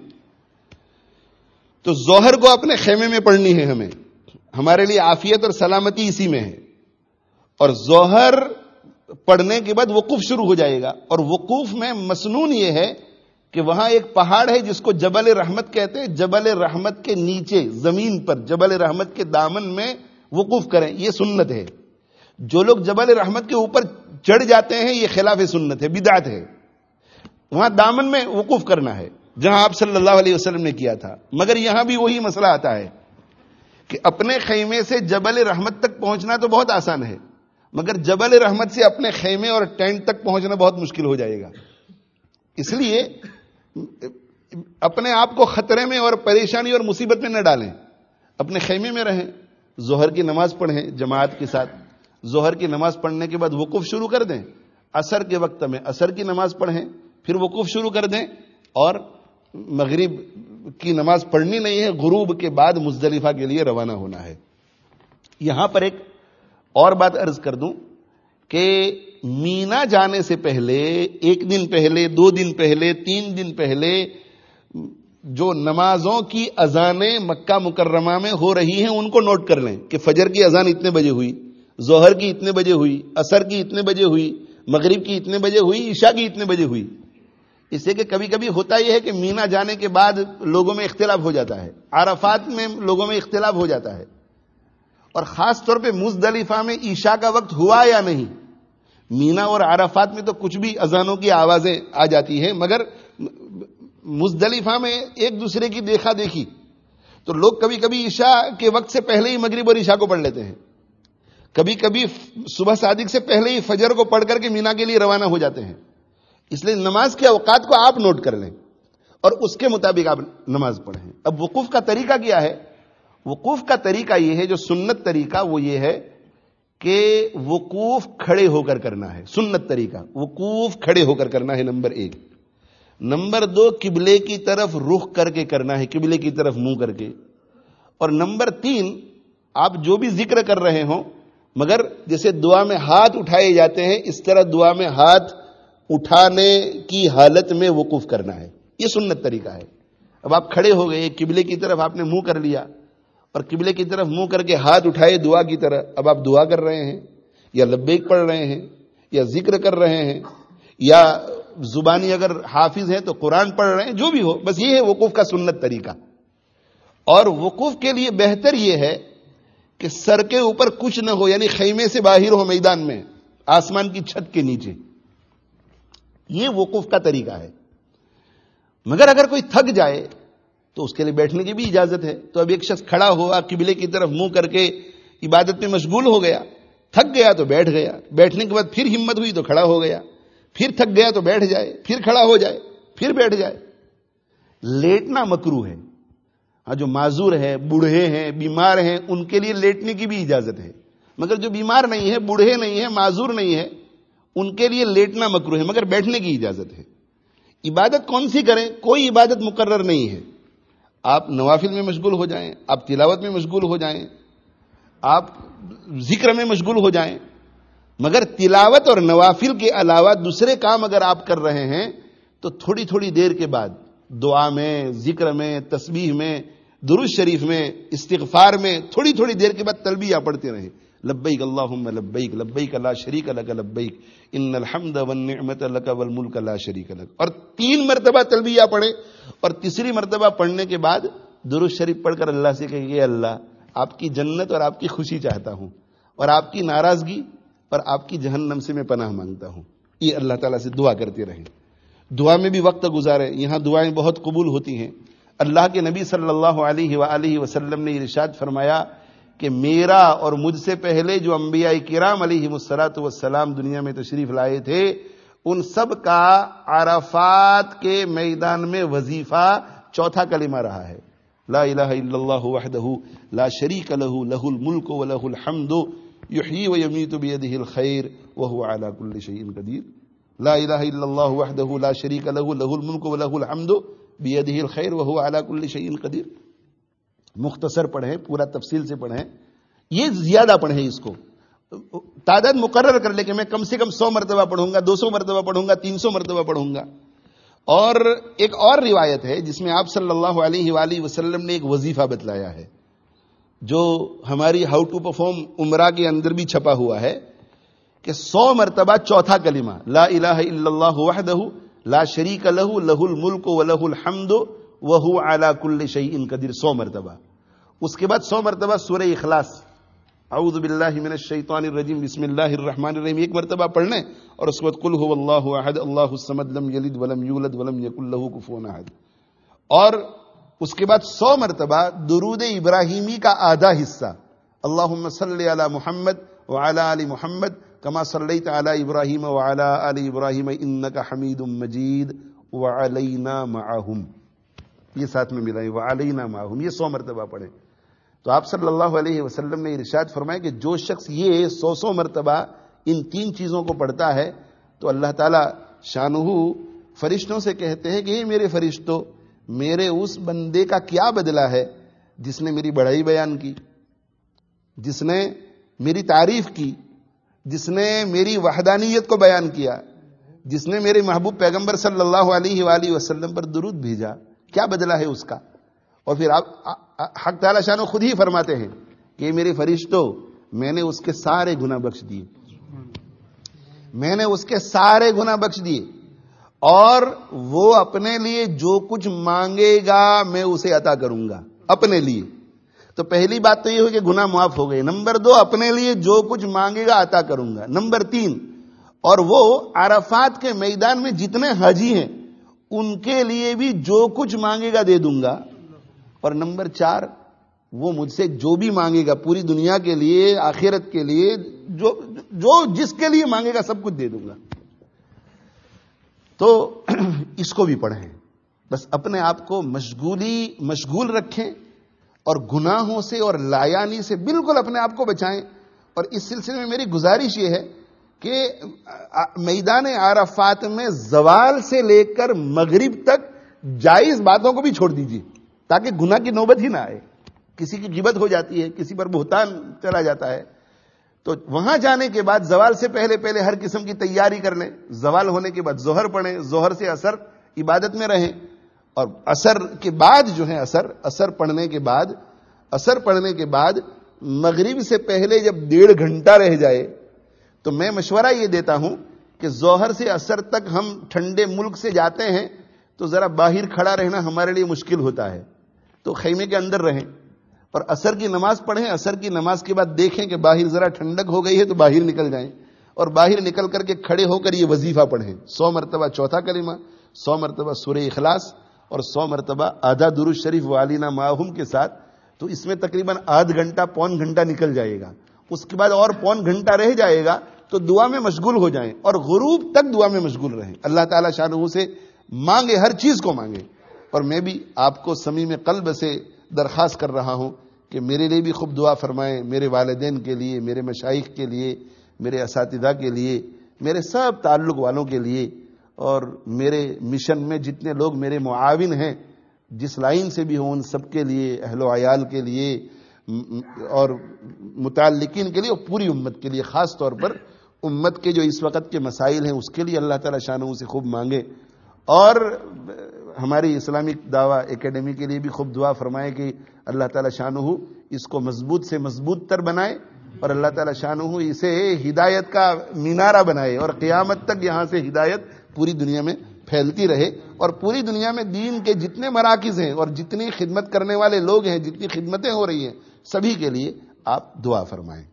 تو ظہر کو اپنے خیمے میں پڑھنی ہے ہمیں, ہمارے لیے عافیت اور سلامتی اسی میں ہے. اور ظہر پڑھنے کے بعد وقوف شروع ہو جائے گا, اور وقوف میں مسنون یہ ہے کہ وہاں ایک پہاڑ ہے جس کو جبل رحمت کہتے ہیں, جبل رحمت کے نیچے زمین پر جبل رحمت کے دامن میں وقوف کریں, یہ سنت ہے. جو لوگ جبل رحمت کے اوپر چڑھ جاتے ہیں یہ خلاف سنت ہے, بدعت ہے. وہاں دامن میں وقوف کرنا ہے جہاں آپ صلی اللہ علیہ وسلم نے کیا تھا. مگر یہاں بھی وہی مسئلہ آتا ہے کہ اپنے خیمے سے جبل رحمت تک پہنچنا تو بہت آسان ہے, مگر جبل رحمت سے اپنے خیمے اور ٹینٹ تک پہنچنا بہت مشکل ہو جائے گا. اس لیے اپنے آپ کو خطرے میں اور پریشانی اور مصیبت میں نہ ڈالیں, اپنے خیمے میں رہیں, ظہر کی نماز پڑھیں جماعت کے ساتھ, ظہر کی نماز پڑھنے کے بعد وقوف شروع کر دیں, عصر کے وقت میں عصر کی نماز پڑھیں, پھر وقوف شروع کر دیں, اور مغرب کی نماز پڑھنی نہیں ہے, غروب کے بعد مزدلفہ کے لیے روانہ ہونا ہے. یہاں پر ایک اور بات عرض کر دوں کہ مینا جانے سے پہلے, ایک دن پہلے, دو دن پہلے, تین دن پہلے جو نمازوں کی اذانیں مکہ مکرمہ میں ہو رہی ہیں ان کو نوٹ کر لیں کہ فجر کی اذان اتنے بجے ہوئی, ظہر کی اتنے بجے ہوئی, عصر کی اتنے بجے ہوئی, مغرب کی اتنے بجے ہوئی, عشاء کی اتنے بجے ہوئی. اس سے کہ کبھی کبھی ہوتا یہ ہے کہ مینا جانے کے بعد لوگوں میں اختلاف ہو جاتا ہے, عرفات میں لوگوں میں اختلاف ہو جاتا ہے, اور خاص طور پہ مزدلفہ میں عشاء کا وقت ہوا یا نہیں. مینا اور عرفات میں تو کچھ بھی اذانوں کی آوازیں آ جاتی ہیں, مگر مزدلفہ میں ایک دوسرے کی دیکھا دیکھی, تو لوگ کبھی کبھی عشاء کے وقت سے پہلے ہی مغرب اور عشاء کو پڑھ لیتے ہیں, کبھی کبھی صبح صادق سے پہلے ہی فجر کو پڑھ کر کے مینا کے لیے روانہ ہو جاتے ہیں. اس لیے نماز کے اوقات کو آپ نوٹ کر لیں اور اس کے مطابق آپ نماز پڑھیں. اب وقوف کا طریقہ کیا ہے؟ وقوف کا طریقہ یہ ہے, جو سنت طریقہ وہ یہ ہے کہ وقوف کھڑے ہو کر کرنا ہے. سنت طریقہ وقوف کھڑے ہو کر کرنا ہے, نمبر ایک. نمبر دو, قبلے کی طرف رخ کر کے کرنا ہے, قبلے کی طرف منہ کر کے. اور نمبر تین, آپ جو بھی ذکر کر رہے ہوں, مگر جیسے دعا میں ہاتھ اٹھائے جاتے ہیں اس طرح دعا میں ہاتھ اٹھانے کی حالت میں وقوف کرنا ہے. یہ سنت طریقہ ہے. اب آپ کھڑے ہو گئے, قبلے کی طرف آپ نے منہ کر لیا, اور قبلے کی طرف منہ کر کے ہاتھ اٹھائے دعا کی طرح. اب آپ دعا کر رہے ہیں, یا لبیک پڑھ رہے ہیں, یا ذکر کر رہے ہیں, یا زبانی اگر حافظ ہیں تو قرآن پڑھ رہے ہیں, جو بھی ہو, بس یہ ہے وقوف کا سنت طریقہ. اور وقوف کے لیے بہتر یہ ہے کہ سر کے اوپر کچھ نہ ہو, یعنی خیمے سے باہر ہو, میدان میں, آسمان کی چھت کے نیچے. یہ وقوف کا طریقہ ہے. مگر اگر کوئی تھک جائے تو اس کے لیے بیٹھنے کی بھی اجازت ہے. تو اب ایک شخص کھڑا ہوا, قبلے کی طرف منہ کر کے عبادت میں مشغول ہو گیا, تھک گیا تو بیٹھ گیا, بیٹھنے کے بعد پھر ہمت ہوئی تو کھڑا ہو گیا, پھر تھک گیا تو بیٹھ جائے, پھر کھڑا ہو جائے, پھر بیٹھ جائے. لیٹنا مکروہ ہے. ہاں, جو معذور ہے, بوڑھے ہیں, بیمار ہیں, ان کے لیے لیٹنے کی بھی اجازت ہے. مگر جو بیمار نہیں ہے, بوڑھے نہیں ہے, معذور نہیں ہے, ان کے لیے لیٹنا مکروہ ہے, مگر بیٹھنے کی اجازت ہے. عبادت کون سی کریں؟ کوئی عبادت مقرر نہیں ہے. آپ نوافل میں مشغول ہو جائیں, آپ تلاوت میں مشغول ہو جائیں, آپ ذکر میں مشغول ہو جائیں, مگر تلاوت اور نوافل کے علاوہ دوسرے کام اگر آپ کر رہے ہیں تو تھوڑی تھوڑی دیر کے بعد دعا میں, ذکر میں, تسبیح میں, درود شریف میں, استغفار میں تھوڑی تھوڑی دیر کے بعد تلبیہ پڑھتے رہیں. لبیک اللہم لبیک, لبیک لا شریک لک لبیک, ان الحمد والنعمت لک والملک لا شریک لک. اور تین مرتبہ تلبیہ پڑھیں, اور تیسری مرتبہ پڑھنے کے بعد درود شریف پڑھ کر اللہ سے کہیں, اے اللہ, آپ کی جنت اور آپ کی خوشی چاہتا ہوں, اور آپ کی ناراضگی اور آپ کی جہنم سے میں پناہ مانگتا ہوں. یہ اللہ تعالیٰ سے دعا کرتے رہیں. دعا میں بھی وقت گزاریں, یہاں دعائیں بہت قبول ہوتی ہیں. اللہ کے نبی صلی اللہ علیہ وآلہ وسلم نے ارشاد فرمایا کہ میرا اور مجھ سے پہلے جو انبیاء کرام علیہ الصلوۃ والسلام دنیا میں تشریف لائے تھے, ان سب کا عرفات کے میدان میں وظیفہ چوتھا کلمہ رہا ہے, لا الہ الا اللہ وحدہ لا شریک لہ لہ الملک ولہ الحمد یحیی ویمیت بیدہ الخیر وہو علی کل شیء قدیر. لا الہ الا اللہ وحدہ لا شریک لہ لہ الملک ولہ الحمد بیدہ الخیر وہو علی کل شیء قدیر. مختصر پڑھیں, پورا تفصیل سے پڑھیں. یہ زیادہ پڑھیں اس کو، تعداد مقرر کر لے کہ میں کم سے کم سو مرتبہ پڑھوں گا، دو سو مرتبہ پڑھوں گا، تین سو مرتبہ پڑھوں گا. اور ایک اور روایت ہے جس میں آپ صلی اللہ علیہ وآلہ وسلم نے ایک وظیفہ بتلایا ہے جو ہماری ہاؤ ٹو پرفارم عمرہ کے اندر بھی چھپا ہوا ہے کہ سو مرتبہ چوتھا کلمہ لا الہ الا اللہ وحدہ لا شریک لہ لہ الملک ولہ الحمد وہو علی کل شیء قدیر، سو مرتبہ. اس کے بعد سو مرتبہ سورہ اخلاص اعوذ باللہ من الشیطان الرجیم بسم اللہ الرحمن الرحیم ایک مرتبہ پڑھنے، اور اس کے بعد قل ھو اللہ احد اللہ الصمد لم یلد ولم یولد ولم یکن لہ کفوا احد. اور اس کے بعد سو مرتبہ درود ابراہیمی کا آدھا حصہ اللہم صلی علی محمد وعلی آل محمد کما صلیت علی ابراہیم وعلی آل ابراہیم انک حمید مجید وعلینا معہم، یہ ساتھ میں ملائیں وعلینا معہم، یہ سو مرتبہ پڑھیں. تو آپ صلی اللہ علیہ وسلم نے ارشاد فرمایا کہ جو شخص یہ سو سو مرتبہ ان تین چیزوں کو پڑھتا ہے تو اللہ تعالی شانہ فرشتوں سے کہتے ہیں کہ یہ میرے فرشتوں، میرے اس بندے کا کیا بدلہ ہے جس نے میری بڑائی بیان کی، جس نے میری تعریف کی، جس نے میری وحدانیت کو بیان کیا، جس نے میرے محبوب پیغمبر صلی اللہ علیہ وآلہ وسلم پر درود بھیجا، کیا بدلہ ہے اس کا. اور پھر آپ حق تعالی شانہ خود ہی فرماتے ہیں کہ میرے فرشتوں میں نے اس کے سارے گناہ بخش دیے، میں نے اس کے سارے گناہ بخش دیے، اور وہ اپنے لیے جو کچھ مانگے گا میں اسے عطا کروں گا اپنے لیے. تو پہلی بات تو یہ ہو کہ گناہ معاف ہو گئے. نمبر دو، اپنے لیے جو کچھ مانگے گا عطا کروں گا. نمبر تین، اور وہ عرفات کے میدان میں جتنے حاجی ہیں ان کے لیے بھی جو کچھ مانگے گا دے دوں گا. اور نمبر چار، وہ مجھ سے جو بھی مانگے گا پوری دنیا کے لیے، آخرت کے لیے، جو جو جس کے لیے مانگے گا سب کچھ دے دوں گا. تو اس کو بھی پڑھیں. بس اپنے آپ کو مشغولی مشغول رکھیں اور گناہوں سے اور لایانی سے بالکل اپنے آپ کو بچائیں. اور اس سلسلے میں میری گزارش یہ ہے کہ میدان عرفات میں زوال سے لے کر مغرب تک جائز باتوں کو بھی چھوڑ دیجیے تاکہ گناہ کی نوبت ہی نہ آئے. کسی کی غیبت ہو جاتی ہے، کسی پر بہتان چلا جاتا ہے، تو وہاں جانے کے بعد زوال سے پہلے پہلے ہر قسم کی تیاری کر لیں. زوال ہونے کے بعد ظہر پڑھیں، ظہر سے عصر عبادت میں رہیں، اور عصر کے بعد جو ہے عصر عصر پڑھنے کے بعد عصر پڑھنے کے بعد مغرب سے پہلے جب ڈیڑھ گھنٹہ رہ جائے تو میں مشورہ یہ دیتا ہوں کہ ظہر سے عصر تک ہم ٹھنڈے ملک سے جاتے ہیں تو ذرا باہر کھڑا رہنا ہمارے لیے مشکل ہوتا ہے، تو خیمے کے اندر رہیں اور عصر کی نماز پڑھیں. عصر کی نماز کے بعد دیکھیں کہ باہر ذرا ٹھنڈک ہو گئی ہے تو باہر نکل جائیں، اور باہر نکل کر کے کھڑے ہو کر یہ وظیفہ پڑھیں. سو مرتبہ چوتھا کلمہ، سو مرتبہ سورہ اخلاص، اور سو مرتبہ آدھا درود شریف والینا معہم کے ساتھ. تو اس میں تقریباً آدھ گھنٹہ پون گھنٹہ نکل جائے گا. اس کے بعد اور پون گھنٹہ رہ جائے گا تو دعا میں مشغول ہو جائیں اور غروب تک دعا میں مشغول رہیں. اللہ تعالیٰ شانہ سے مانگے، ہر چیز کو مانگے. اور میں بھی آپ کو صمیم قلب سے درخواست کر رہا ہوں کہ میرے لیے بھی خوب دعا فرمائیں، میرے والدین کے لیے، میرے مشائخ کے لیے، میرے اساتذہ کے لیے، میرے سب تعلق والوں کے لیے، اور میرے مشن میں جتنے لوگ میرے معاون ہیں جس لائن سے بھی ہوں ان سب کے لیے، اہل و عیال کے لیے اور متعلقین کے لیے، اور پوری امت کے لیے. خاص طور پر امت کے جو اس وقت کے مسائل ہیں اس کے لیے اللہ تعالیٰ شانہ سے خوب مانگے. اور ہماری اسلامک دعویٰ اکیڈمی کے لیے بھی خوب دعا فرمائے کہ اللہ تعالیٰ شانہ اس کو مضبوط سے مضبوط تر بنائے، اور اللہ تعالیٰ شانہ اسے ہدایت کا مینارہ بنائے، اور قیامت تک یہاں سے ہدایت پوری دنیا میں پھیلتی رہے. اور پوری دنیا میں دین کے جتنے مراکز ہیں اور جتنی خدمت کرنے والے لوگ ہیں، جتنی خدمتیں ہو رہی ہیں، سبھی کے لیے آپ دعا فرمائیں.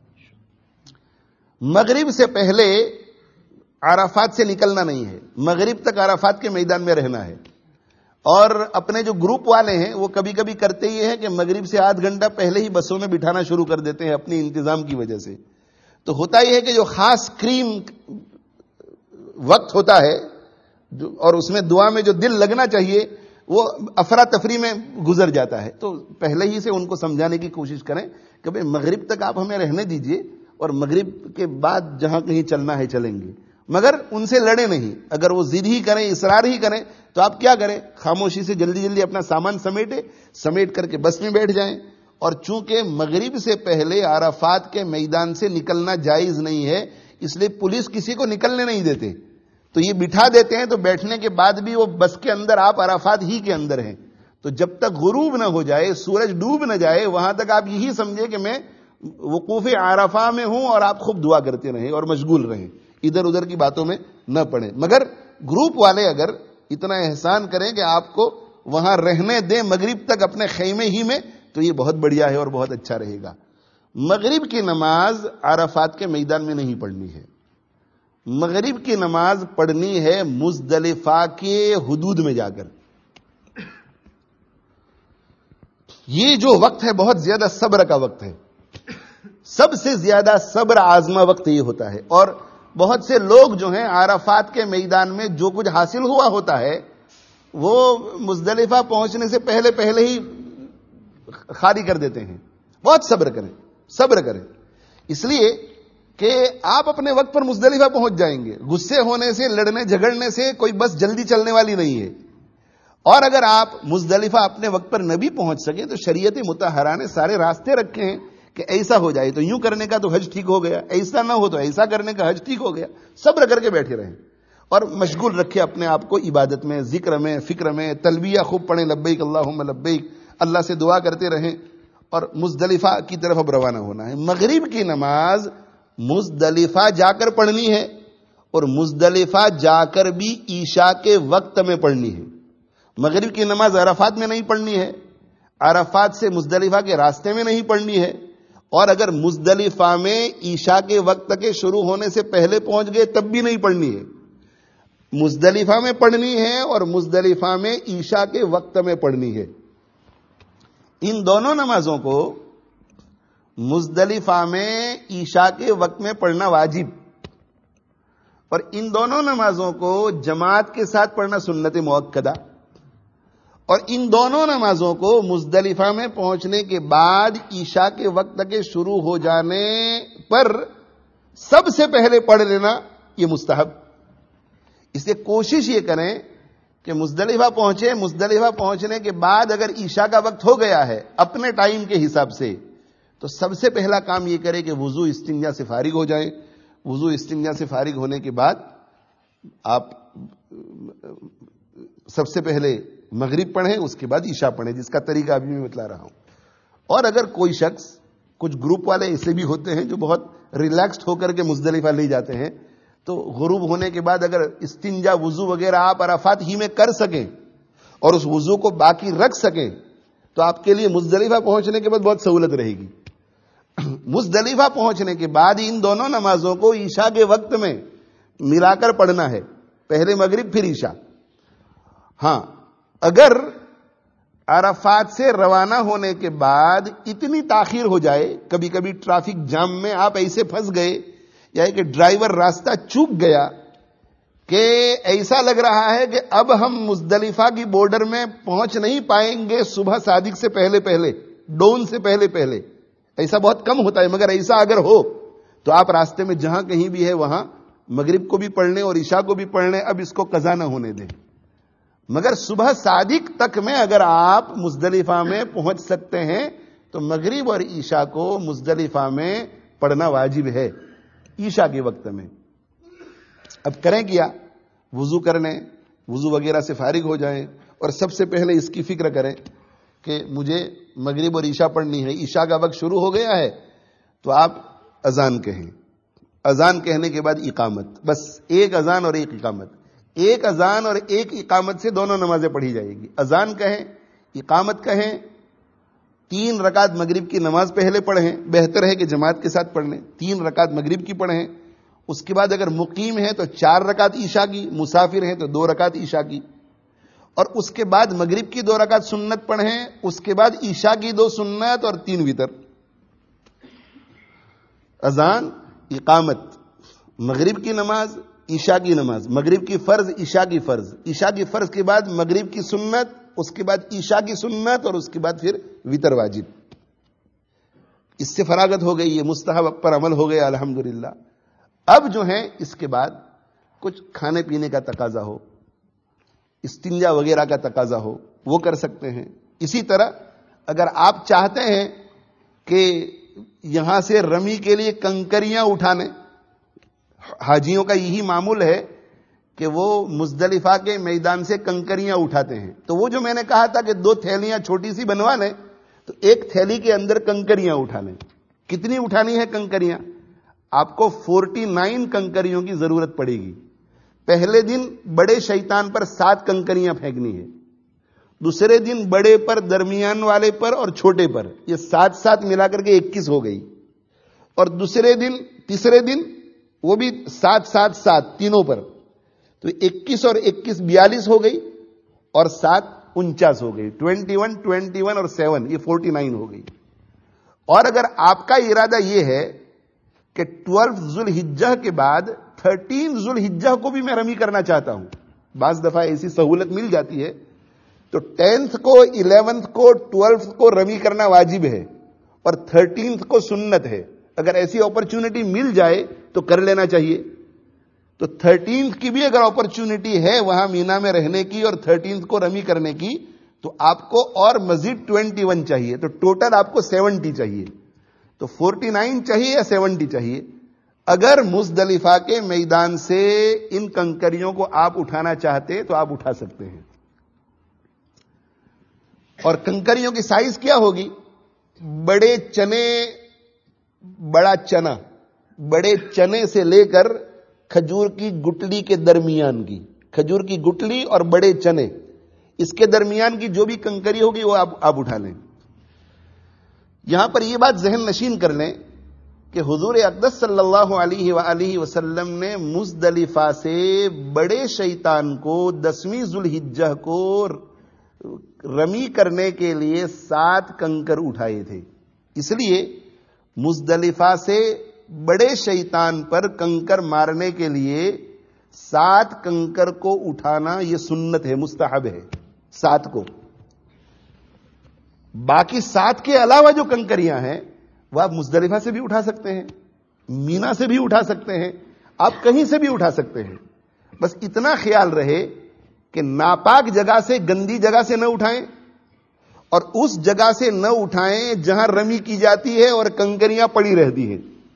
مغرب سے پہلے عرفات سے نکلنا نہیں ہے، مغرب تک عرفات کے میدان میں رہنا ہے. اور اپنے جو گروپ والے ہیں وہ کبھی کبھی کرتے یہ ہیں کہ مغرب سے آدھ گھنٹہ پہلے ہی بسوں میں بٹھانا شروع کر دیتے ہیں اپنی انتظام کی وجہ سے. تو ہوتا یہ ہے کہ جو خاص کریم وقت ہوتا ہے اور اس میں دعا میں جو دل لگنا چاہیے وہ افراتفری میں گزر جاتا ہے. تو پہلے ہی سے ان کو سمجھانے کی کوشش کریں کہ بھئی مغرب تک آپ ہمیں رہنے دیجئے، اور مغرب کے بعد جہاں کہیں چلنا ہے چلیں گے، مگر ان سے لڑے نہیں. اگر وہ ضد ہی کریں، اصرار ہی کریں، تو آپ کیا کریں، خاموشی سے جلدی جلدی اپنا سامان سمیٹے سمیٹ کر کے بس میں بیٹھ جائیں اور چونکہ مغرب سے پہلے عرفات کے میدان سے نکلنا جائز نہیں ہے، اس لیے پولیس کسی کو نکلنے نہیں دیتے، تو یہ بٹھا دیتے ہیں، تو بیٹھنے کے بعد بھی وہ بس کے اندر آپ عرفات ہی کے اندر ہیں. تو جب تک غروب نہ ہو جائے، سورج ڈوب نہ جائے، وہاں تک آپ یہی سمجھے کہ میں وقوف عرفہ میں ہوں، اور آپ خوب دعا کرتے رہیں اور مشغول رہیں، ادھر ادھر کی باتوں میں نہ پڑیں. مگر گروپ والے اگر اتنا احسان کریں کہ آپ کو وہاں رہنے دیں مغرب تک اپنے خیمے ہی میں، تو یہ بہت بڑھیا ہے اور بہت اچھا رہے گا. مغرب کی نماز عرفات کے میدان میں نہیں پڑھنی ہے، مغرب کی نماز پڑھنی ہے مزدلفہ کے حدود میں جا کر. یہ جو وقت ہے بہت زیادہ صبر کا وقت ہے، سب سے زیادہ صبر آزما وقت یہ ہوتا ہے. اور بہت سے لوگ جو ہیں عرفات کے میدان میں جو کچھ حاصل ہوا ہوتا ہے وہ مزدلفہ پہنچنے سے پہلے پہلے ہی خالی کر دیتے ہیں. بہت صبر کریں، صبر کریں، اس لیے کہ آپ اپنے وقت پر مزدلفہ پہنچ جائیں گے. غصے ہونے سے، لڑنے جھگڑنے سے کوئی بس جلدی چلنے والی نہیں ہے. اور اگر آپ مزدلفہ اپنے وقت پر نہ بھی پہنچ سکیں تو شریعت مطہرہ نے سارے راستے رکھے ہیں کہ ایسا ہو جائے تو یوں کرنے کا تو حج ٹھیک ہو گیا، ایسا نہ ہو تو ایسا کرنے کا حج ٹھیک ہو گیا. صبر کر کے بیٹھے رہیں اور مشغول رکھے اپنے آپ کو عبادت میں، ذکر میں، فکر میں، تلبیہ خوب پڑھیں، لبیک اللہم لبیک، اللہ سے دعا کرتے رہیں. اور مزدلفہ کی طرف اب روانہ ہونا ہے. مغرب کی نماز مزدلفہ جا کر پڑھنی ہے، اور مزدلفہ جا کر بھی عشاء کے وقت میں پڑھنی ہے. مغرب کی نماز عرفات میں نہیں پڑھنی ہے، عرفات سے مزدلفہ کے راستے میں نہیں پڑھنی ہے، اور اگر مزدلفہ میں عشاء کے وقت کے شروع ہونے سے پہلے پہنچ گئے تب بھی نہیں پڑھنی ہے. مزدلفہ میں پڑھنی ہے اور مزدلفہ میں عشاء کے وقت میں پڑھنی ہے. ان دونوں نمازوں کو مزدلفہ میں عشاء کے وقت میں پڑھنا واجب، اور ان دونوں نمازوں کو جماعت کے ساتھ پڑھنا سنت مؤکدہ، اور ان دونوں نمازوں کو مزدلفہ میں پہنچنے کے بعد عشاء کے وقت کے شروع ہو جانے پر سب سے پہلے پڑھ لینا یہ مستحب. اس لیے کوشش یہ کریں کہ مزدلفہ پہنچے، مزدلفہ پہنچنے کے بعد اگر عشاء کا وقت ہو گیا ہے اپنے ٹائم کے حساب سے، تو سب سے پہلا کام یہ کرے کہ وضو استنجا سے فارغ ہو جائیں. وضو استنجا سے فارغ ہونے کے بعد آپ سب سے پہلے مغرب پڑھیں، اس کے بعد عشاء پڑھیں، جس کا طریقہ ابھی میں بتلا رہا ہوں. اور اگر کوئی شخص، کچھ گروپ والے ایسے بھی ہوتے ہیں جو بہت ریلیکسڈ ہو کر کے مزدلفہ لے جاتے ہیں، تو غروب ہونے کے بعد اگر استنجا وضو وغیرہ آپ عرفات ہی میں کر سکیں اور اس وضو کو باقی رکھ سکیں تو آپ کے لیے مزدلفہ پہنچنے کے بعد بہت سہولت رہے گی. مزدلفہ پہنچنے کے بعد ان دونوں نمازوں کو عشاء کے وقت میں ملا کر پڑھنا ہے، پہلے مغرب پھر عشاء. ہاں، اگر عرفات سے روانہ ہونے کے بعد اتنی تاخیر ہو جائے، کبھی کبھی ٹریفک جام میں آپ ایسے پھنس گئے یا کہ ڈرائیور راستہ چوک گیا کہ ایسا لگ رہا ہے کہ اب ہم مزدلفہ کی بارڈر میں پہنچ نہیں پائیں گے صبح صادق سے پہلے پہلے، ڈون سے پہلے پہلے، ایسا بہت کم ہوتا ہے، مگر ایسا اگر ہو تو آپ راستے میں جہاں کہیں بھی ہے وہاں مغرب کو بھی پڑھ لیں اور عشاء کو بھی پڑھ لیں، اب اس کو قضا نہ ہونے دیں. مگر صبح صادق تک میں اگر آپ مزدلفہ میں پہنچ سکتے ہیں تو مغرب اور عشاء کو مزدلفہ میں پڑھنا واجب ہے عشاء کے وقت میں. اب کریں کیا؟ وضو کر لیں، وضو وغیرہ سے فارغ ہو جائیں، اور سب سے پہلے اس کی فکر کریں کہ مجھے مغرب اور عشاء پڑھنی ہے. عشاء کا وقت شروع ہو گیا ہے تو آپ اذان کہیں، اذان کہنے کے بعد اقامت، بس ایک اذان اور ایک اقامت، ایک اذان اور ایک اقامت سے دونوں نمازیں پڑھی جائے گی. اذان کہیں، اقامت کہیں، تین رکعت مغرب کی نماز پہلے پڑھیں، بہتر ہے کہ جماعت کے ساتھ پڑھ لیں. تین رکعت مغرب کی پڑھیں، اس کے بعد اگر مقیم ہیں تو چار رکعت عشاء کی، مسافر ہیں تو دو رکعت عشاء کی، اور اس کے بعد مغرب کی دو رکعت سنت پڑھیں، اس کے بعد عشاء کی دو سنت اور تین وتر. اذان، اقامت، مغرب کی نماز، عشاء کی نماز، مغرب کی فرض، عشاء کی فرض، عشاء کی فرض کے بعد مغرب کی سنت، اس کے بعد عشاء کی سنت، اور اس کے بعد پھر وتر واجب. اس سے فراغت ہو گئی، یہ مستحب پر عمل ہو گیا الحمدللہ. اب جو ہے اس کے بعد کچھ کھانے پینے کا تقاضا ہو، استنجا وغیرہ کا تقاضا ہو، وہ کر سکتے ہیں. اسی طرح اگر آپ چاہتے ہیں کہ یہاں سے رمی کے لیے کنکریاں اٹھانے. حاجیوں کا یہی معمول ہے کہ وہ مزدلفہ کے میدان سے کنکریاں اٹھاتے ہیں. تو وہ جو میں نے کہا تھا کہ دو تھیلیاں چھوٹی سی بنوا لیں, تو ایک تھیلی کے اندر کنکریاں اٹھا لیں. کتنی اٹھانی ہے کنکریاں؟ آپ کو فورٹی نائن کنکریوں کی ضرورت پڑے گی. پہلے دن بڑے شیطان پر سات کنکریاں پھینکنی ہے, دوسرے دن بڑے پر, درمیان والے پر اور چھوٹے پر, یہ سات سات ملا کر کے اکیس ہو گئی. اور دوسرے دن, تیسرے دن وہ بھی سات سات سات تینوں پر, تو اکیس اور اکیس بیالیس ہو گئی, اور سات انچاس ہو گئی. ٹوینٹی ون ٹوینٹی ون اور سیون, یہ فورٹی نائن ہو گئی. اور اگر آپ کا ارادہ یہ ہے کہ ٹویلو ذوالحجہ کے بعد تھرٹین ذوالحجہ کو بھی میں رمی کرنا چاہتا ہوں, بعض دفعہ ایسی سہولت مل جاتی ہے, تو ٹینتھ کو, الیونتھ کو, ٹویلتھ کو رمی کرنا واجب ہے اور تھرٹینتھ کو سنت ہے. اگر ایسی اپرچونٹی مل جائے تو کر لینا چاہیے. تو تھرٹینتھ کی بھی اگر اپرچونٹی ہے وہاں مینا میں رہنے کی اور تھرٹینتھ کو رمی کرنے کی, تو آپ کو اور مزید ٹوینٹی ون چاہیے, تو ٹوٹل آپ کو سیونٹی چاہیے. تو فورٹی نائن چاہیے یا سیونٹی چاہیے؟ اگر مزدلفہ کے میدان سے ان کنکریوں کو آپ اٹھانا چاہتے تو آپ اٹھا سکتے ہیں. اور کنکریوں کی سائز کیا ہوگی؟ بڑے چنے, بڑا چنا, بڑے چنے سے لے کر کھجور کی گٹلی کے درمیان کی, کھجور کی گٹلی اور بڑے چنے, اس کے درمیان کی جو بھی کنکری ہوگی وہ آپ آپ اٹھا لیں. یہاں پر یہ بات ذہن نشین کر لیں کہ حضور اقدس صلی اللہ علیہ وآلہ وسلم نے مزدلفہ سے بڑے شیطان کو دسویں ذوالحجہ کو رمی کرنے کے لیے سات کنکر اٹھائے تھے. اس لیے مزدلفہ سے بڑے شیطان پر کنکر مارنے کے لیے سات کنکر کو اٹھانا یہ سنت ہے, مستحب ہے. سات کو, باقی سات کے علاوہ جو کنکریاں ہیں وہ آپ مزدلفہ سے بھی اٹھا سکتے ہیں, مینا سے بھی اٹھا سکتے ہیں, آپ کہیں سے بھی اٹھا سکتے ہیں. بس اتنا خیال رہے کہ ناپاک جگہ سے, گندی جگہ سے نہ اٹھائیں, اور اس جگہ سے نہ اٹھائیں جہاں رمی کی جاتی ہے اور کنکریاں پڑی رہتی ہیں.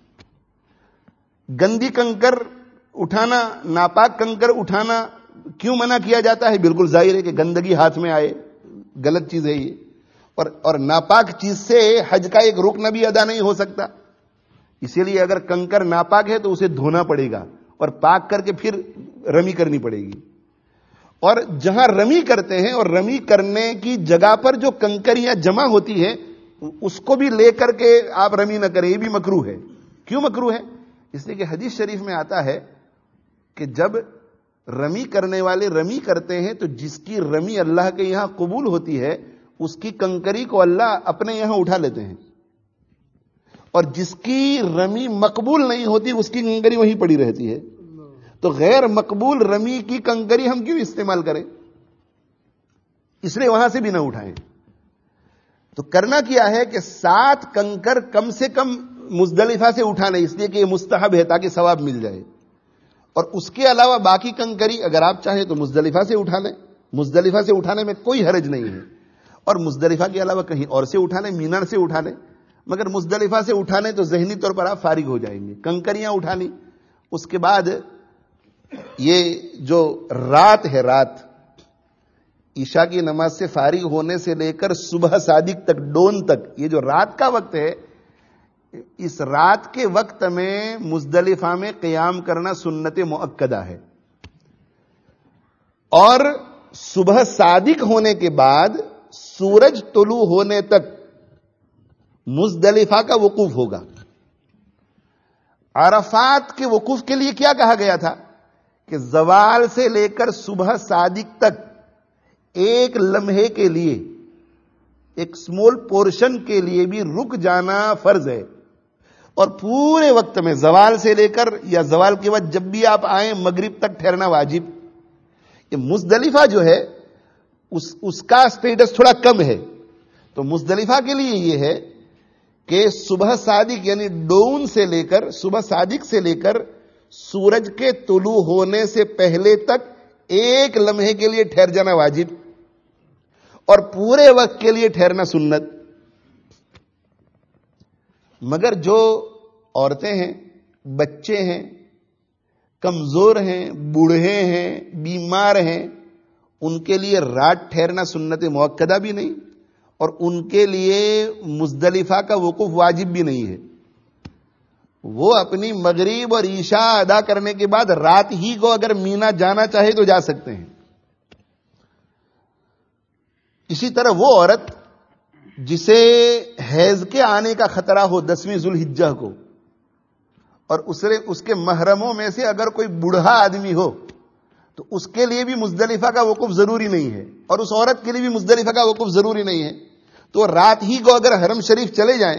گندی کنکر اٹھانا, ناپاک کنکر اٹھانا کیوں منع کیا جاتا ہے؟ بالکل ظاہر ہے کہ گندگی ہاتھ میں آئے, غلط چیز ہے یہ. اور اور ناپاک چیز سے حج کا ایک رکن بھی ادا نہیں ہو سکتا. اسی لیے اگر کنکر ناپاک ہے تو اسے دھونا پڑے گا اور پاک کر کے پھر رمی کرنی پڑے گی. اور جہاں رمی کرتے ہیں اور رمی کرنے کی جگہ پر جو کنکریاں جمع ہوتی ہیں اس کو بھی لے کر کے آپ رمی نہ کریں, یہ بھی مکروہ ہے. کیوں مکروہ ہے؟ اس لیے کہ حدیث شریف میں آتا ہے کہ جب رمی کرنے والے رمی کرتے ہیں تو جس کی رمی اللہ کے یہاں قبول ہوتی ہے اس کی کنکری کو اللہ اپنے یہاں اٹھا لیتے ہیں, اور جس کی رمی مقبول نہیں ہوتی اس کی کنکری وہیں پڑی رہتی ہے. تو غیر مقبول رمی کی کنکری ہم کیوں استعمال کریں؟ اس لیے وہاں سے بھی نہ اٹھائیں. تو کرنا کیا ہے کہ سات کنکر کم سے کم مزدلفہ سے اٹھانے, اس لیے کہ یہ مستحب ہے تاکہ ثواب مل جائے. اور اس کے علاوہ باقی کنکری اگر آپ چاہیں تو مزدلفہ سے اٹھا لیں, مزدلفہ سے اٹھانے میں کوئی حرج نہیں ہے. اور مزدلفہ کے علاوہ کہیں اور سے اٹھا لیں, مینار سے اٹھا لیں, مگر مزدلفہ سے اٹھانے تو ذہنی طور پر آپ فارغ ہو جائیں گے. کنکریاں اٹھا لی, اس کے بعد یہ جو رات ہے, رات عشاء کی نماز سے فارغ ہونے سے لے کر صبح صادق تک, ڈون تک, یہ جو رات کا وقت ہے, اس رات کے وقت میں مزدلفہ میں قیام کرنا سنت مؤکدہ ہے. اور صبح صادق ہونے کے بعد سورج طلوع ہونے تک مزدلفہ کا وقوف ہوگا. عرفات کے وقوف کے لیے کیا کہا گیا تھا کہ زوال سے لے کر صبح صادق تک ایک لمحے کے لیے, ایک سمول پورشن کے لیے بھی رک جانا فرض ہے. اور پورے وقت میں زوال سے لے کر یا زوال کے بعد جب بھی آپ آئیں مغرب تک ٹھہرنا واجب. یہ مزدلفہ جو ہے اس اس کا سٹیٹس تھوڑا کم ہے. تو مزدلفہ کے لیے یہ ہے کہ صبح صادق یعنی ڈون سے لے کر, صبح صادق سے لے کر سورج کے طلوع ہونے سے پہلے تک ایک لمحے کے لیے ٹھہر جانا واجب, اور پورے وقت کے لیے ٹھہرنا سنت. مگر جو عورتیں ہیں، بچے ہیں، کمزور ہیں، بوڑھے ہیں، بیمار ہیں، ان کے لیے رات ٹھہرنا سنت موقدہ بھی نہیں، اور ان کے لیے مزدلفہ کا وقوف واجب بھی نہیں ہے. وہ اپنی مغرب اور عشاء ادا کرنے کے بعد رات ہی کو اگر مینا جانا چاہے تو جا سکتے ہیں. اسی طرح وہ عورت جسے حیض کے آنے کا خطرہ ہو دسویں ذوالحجہ کو، اور اسے اس کے محرموں میں سے اگر کوئی بوڑھا آدمی ہو تو اس کے لیے بھی مزدلفہ کا وقوف ضروری نہیں ہے، اور اس عورت کے لیے بھی مزدلفہ کا وقوف ضروری نہیں ہے. تو رات ہی کو اگر حرم شریف چلے جائیں،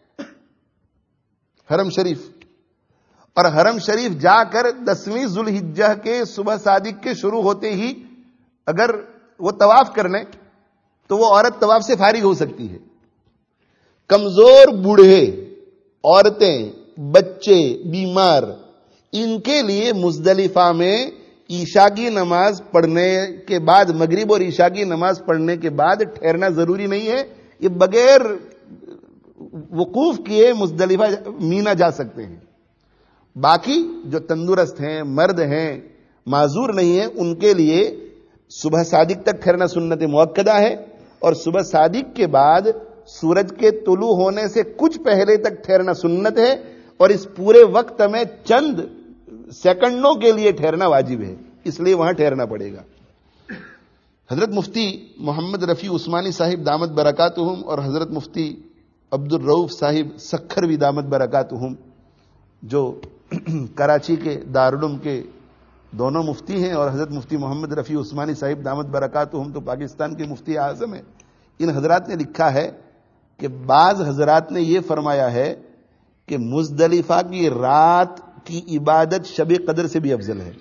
حرم شریف، اور حرم شریف جا کر دسویں ذوالحجہ کے صبح صادق کے شروع ہوتے ہی اگر وہ طواف کر لیں تو وہ عورت طواف سے فارغ ہو سکتی ہے. کمزور بوڑھے، عورتیں، بچے، بیمار، ان کے لیے مزدلفہ میں عشاء کی نماز پڑھنے کے بعد، مغرب اور عشاء کی نماز پڑھنے کے بعد ٹھہرنا ضروری نہیں ہے. یہ بغیر وقوف کیے مزدلفہ مینا جا سکتے ہیں. باقی جو تندرست ہیں، مرد ہیں، معذور نہیں ہیں، ان کے لیے صبح صادق تک ٹھہرنا سنت موقدہ ہے، اور صبح صادق کے بعد سورج کے طلوع ہونے سے کچھ پہلے تک ٹھہرنا سنت ہے، اور اس پورے وقت میں چند سیکنڈوں کے لیے ٹھہرنا واجب ہے، اس لیے وہاں ٹھہرنا پڑے گا. حضرت مفتی محمد رفیع عثمانی صاحب دامت برکاتہم اور حضرت مفتی عبد الرؤف صاحب سکھروی دامت برکاتہم، جو کراچی کے دارالعلوم کے دونوں مفتی ہیں، اور حضرت مفتی محمد رفیع عثمانی صاحب دامت برکاتہم تو پاکستان کے مفتی اعظم ہیں، ان حضرات نے لکھا ہے کہ بعض حضرات نے یہ فرمایا ہے کہ مزدلفہ کی رات کی عبادت شب قدر سے بھی افضل ہے.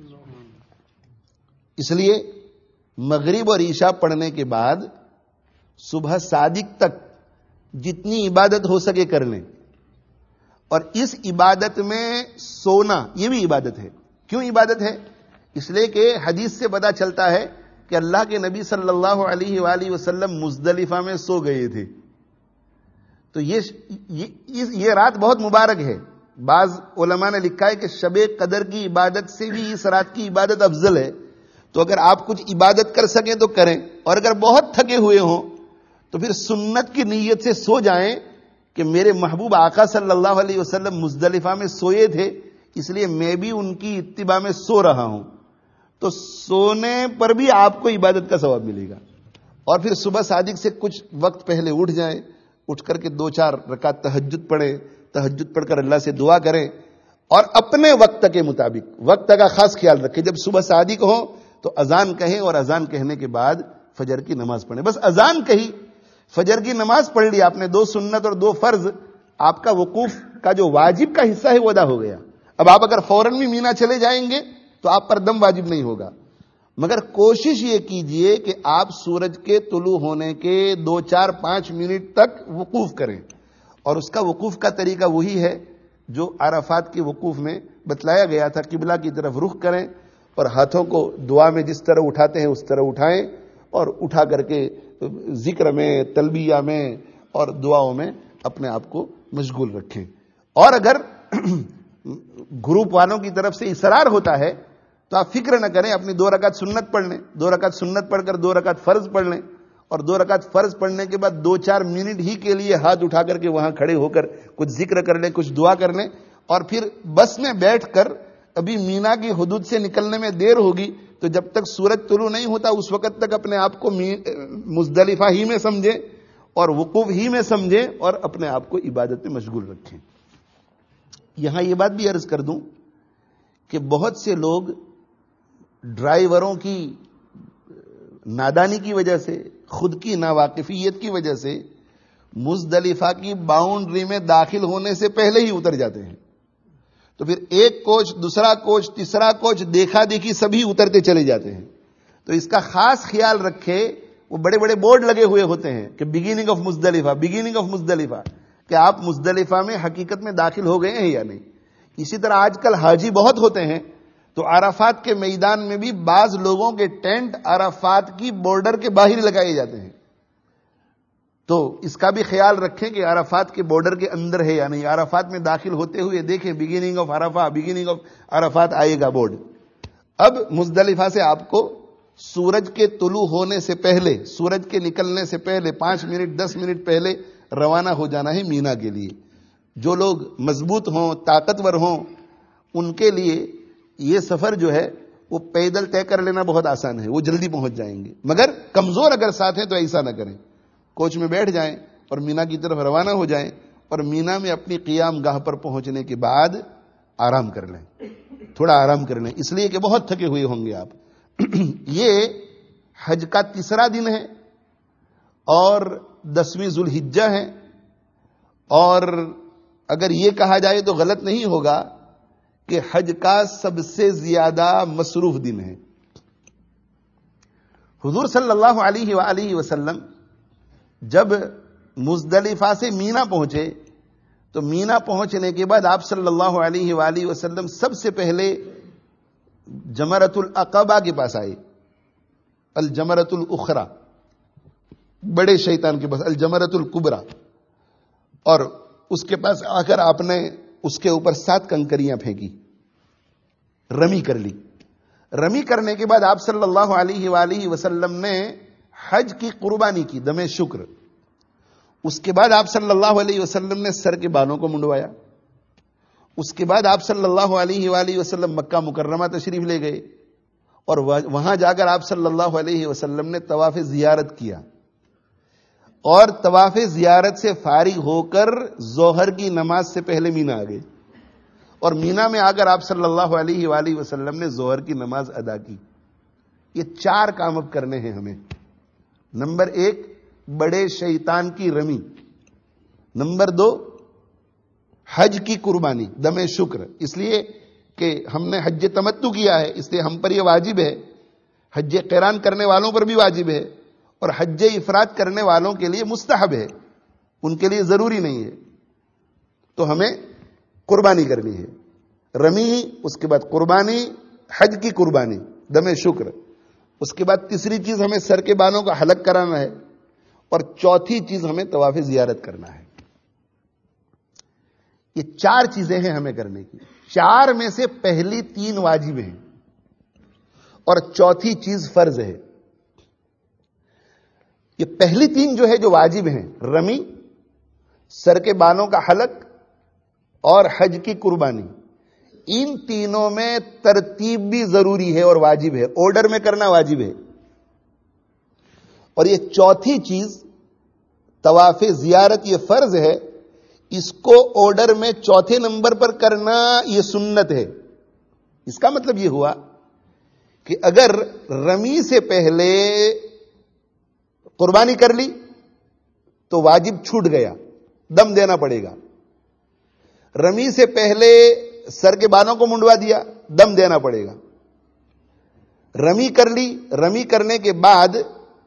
اس لیے مغرب اور عشاء پڑھنے کے بعد صبح صادق تک جتنی عبادت ہو سکے کر لیں. اور اس عبادت میں سونا یہ بھی عبادت ہے. کیوں عبادت ہے؟ اس لیے کہ حدیث سے پتہ چلتا ہے کہ اللہ کے نبی صلی اللہ علیہ وآلہ وسلم مزدلفہ میں سو گئے تھے. تو یہ یہ رات بہت مبارک ہے. بعض علماء نے لکھا ہے کہ شب قدر کی عبادت سے بھی اس رات کی عبادت افضل ہے. تو اگر آپ کچھ عبادت کر سکیں تو کریں، اور اگر بہت تھکے ہوئے ہوں تو پھر سنت کی نیت سے سو جائیں کہ میرے محبوب آقا صلی اللہ علیہ وسلم مزدلفہ میں سوئے تھے، اس لیے میں بھی ان کی اتباع میں سو رہا ہوں. تو سونے پر بھی آپ کو عبادت کا ثواب ملے گا. اور پھر صبح صادق سے کچھ وقت پہلے اٹھ جائیں، اٹھ کر کے دو چار رکعت تہجد پڑھیں، تہجد پڑھ کر اللہ سے دعا کریں، اور اپنے وقت کے مطابق وقت کا خاص خیال رکھیں. جب صبح صادق ہو تو اذان کہیں، اور اذان کہنے کے بعد فجر کی نماز پڑھیں. بس اذان کہی، فجر کی نماز پڑھ لی آپ نے، دو سنت اور دو فرض، آپ کا وقوف کا جو واجب کا حصہ ہے وہ ادا ہو گیا. اب آپ اگر فوراً بھی مینا چلے جائیں گے تو آپ پر دم واجب نہیں ہوگا، مگر کوشش یہ کیجئے کہ آپ سورج کے طلوع ہونے کے دو چار پانچ منٹ تک وقوف کریں. اور اس کا وقوف کا طریقہ وہی ہے جو عرفات کے وقوف میں بتلایا گیا تھا. قبلہ کی طرف رخ کریں، اور ہاتھوں کو دعا میں جس طرح اٹھاتے ہیں اس طرح اٹھائیں، اور اٹھا کر کے ذکر میں، تلبیہ میں اور دعاؤں میں اپنے آپ کو مشغول رکھیں. اور اگر گروپ والوں کی طرف سے اصرار ہوتا ہے تو آپ فکر نہ کریں، اپنی دو رکعت سنت پڑھ لیں، دو رکعت سنت پڑھ کر دو رکعت فرض پڑھ لیں، اور دو رکعت فرض پڑھنے کے بعد دو چار منٹ ہی کے لیے ہاتھ اٹھا کر کے وہاں کھڑے ہو کر کچھ ذکر کر لیں، کچھ دعا کر لیں. اور پھر بس میں بیٹھ کر ابھی مینا کی حدود سے نکلنے میں دیر ہوگی تو جب تک سورج طلوع نہیں ہوتا اس وقت تک اپنے آپ کو مزدلفہ ہی میں سمجھیں اور وقوف ہی میں سمجھیں، اور اپنے آپ کو عبادت میں مشغول رکھیں. یہاں یہ بات بھی عرض کر دوں کہ بہت سے لوگ ڈرائیوروں کی نادانی کی وجہ سے، خود کی ناواقفیت کی وجہ سے مزدلفہ کی باؤنڈری میں داخل ہونے سے پہلے ہی اتر جاتے ہیں. تو پھر ایک کوچ، دوسرا کوچ، تیسرا کوچ، دیکھا دیکھی سبھی اترتے چلے جاتے ہیں. تو اس کا خاص خیال رکھے. وہ بڑے بڑے بورڈ لگے ہوئے ہوتے ہیں کہ beginning of Muzdalifah, beginning of Muzdalifah, کہ آپ مزدلفہ میں حقیقت میں داخل ہو گئے ہیں یا نہیں. اسی طرح آج کل حاجی بہت ہوتے ہیں، تو عرفات کے میدان میں بھی بعض لوگوں کے ٹینٹ عرفات کی بارڈر کے باہر لگائے جاتے ہیں. تو اس کا بھی خیال رکھیں کہ عرفات کے بارڈر کے اندر ہے یا نہیں. عرفات میں داخل ہوتے ہوئے دیکھیں beginning of Arafah, beginning of Arafat آئے گا بورڈ. اب مزدلفہ سے آپ کو سورج کے طلوع ہونے سے پہلے, سورج کے نکلنے سے پہلے پانچ منٹ دس منٹ پہلے روانہ ہو جانا ہے مینا کے لیے. جو لوگ مضبوط ہوں, طاقتور ہوں, ان کے لیے یہ سفر جو ہے وہ پیدل طے کر لینا بہت آسان ہے, وہ جلدی پہنچ جائیں گے. مگر کمزور اگر ساتھ ہیں تو ایسا نہ کریں, کوچ میں بیٹھ جائیں اور مینا کی طرف روانہ ہو جائیں, اور مینا میں اپنی قیام گاہ پر پہنچنے کے بعد آرام کر لیں, تھوڑا آرام کر لیں, اس لیے کہ بہت تھکے ہوئے ہوں گے آپ. یہ حج کا تیسرا دن ہے اور دسویں ذوالحجہ ہے, اور اگر یہ کہا جائے تو غلط نہیں ہوگا کہ حج کا سب سے زیادہ مصروف دن ہے. حضور صلی اللہ علیہ وآلہ وسلم جب مزدلفہ سے مینا پہنچے تو مینا پہنچنے کے بعد آپ صلی اللہ علیہ وآلہ وسلم سب سے پہلے جمرۃ العقبہ کے پاس آئے, الجمرۃ الاخرى, بڑے شیطان کے پاس الجمرۃ الکبریٰ, اور اس کے پاس آ کر آپ نے اس کے اوپر سات کنکریاں پھینکی, رمی کر لی. رمی کرنے کے بعد آپ صلی اللہ علیہ وآلہ وسلم نے حج کی قربانی کی, دم شکر. اس کے بعد آپ صلی اللہ علیہ وسلم نے سر کے بالوں کو منڈوایا. اس کے بعد آپ صلی اللہ علیہ وآلہ وسلم مکہ مکرمہ تشریف لے گئے, اور وہاں جا کر آپ صلی اللہ علیہ وسلم نے طواف زیارت کیا, اور طواف زیارت سے فارغ ہو کر ظہر کی نماز سے پہلے مینا آ گئے, اور مینا میں آ کر آپ صلی اللہ علیہ وآلہ وسلم نے ظہر کی نماز ادا کی. یہ چار کام اب کرنے ہیں ہمیں. نمبر ایک, بڑے شیطان کی رمی. نمبر دو, حج کی قربانی, دم شکر. اس لیے کہ ہم نے حج تمتع کیا ہے, اس لیے ہم پر یہ واجب ہے. حج قران کرنے والوں پر بھی واجب ہے, اور حج افراد کرنے والوں کے لیے مستحب ہے, ان کے لیے ضروری نہیں ہے. تو ہمیں قربانی کرنی ہے, رمی, اس کے بعد قربانی, حج کی قربانی, دم شکر. اس کے بعد تیسری چیز ہمیں سر کے بالوں کا حلق کرانا ہے, اور چوتھی چیز ہمیں طواف زیارت کرنا ہے. یہ چار چیزیں ہیں ہمیں کرنے کی. چار میں سے پہلی تین واجب ہیں اور چوتھی چیز فرض ہے. یہ پہلی تین جو ہے جو واجب ہیں, رمی, سر کے بالوں کا حلق اور حج کی قربانی, ان تینوں میں ترتیب بھی ضروری ہے اور واجب ہے, آرڈر میں کرنا واجب ہے. اور یہ چوتھی چیز طواف زیارت, یہ فرض ہے, اس کو آرڈر میں چوتھے نمبر پر کرنا یہ سنت ہے. اس کا مطلب یہ ہوا کہ اگر رمی سے پہلے قربانی کر لی تو واجب چھوٹ گیا, دم دینا پڑے گا. رمی سے پہلے سر کے بالوں کو منڈوا دیا, دم دینا پڑے گا. رمی کر لی, رمی کرنے کے بعد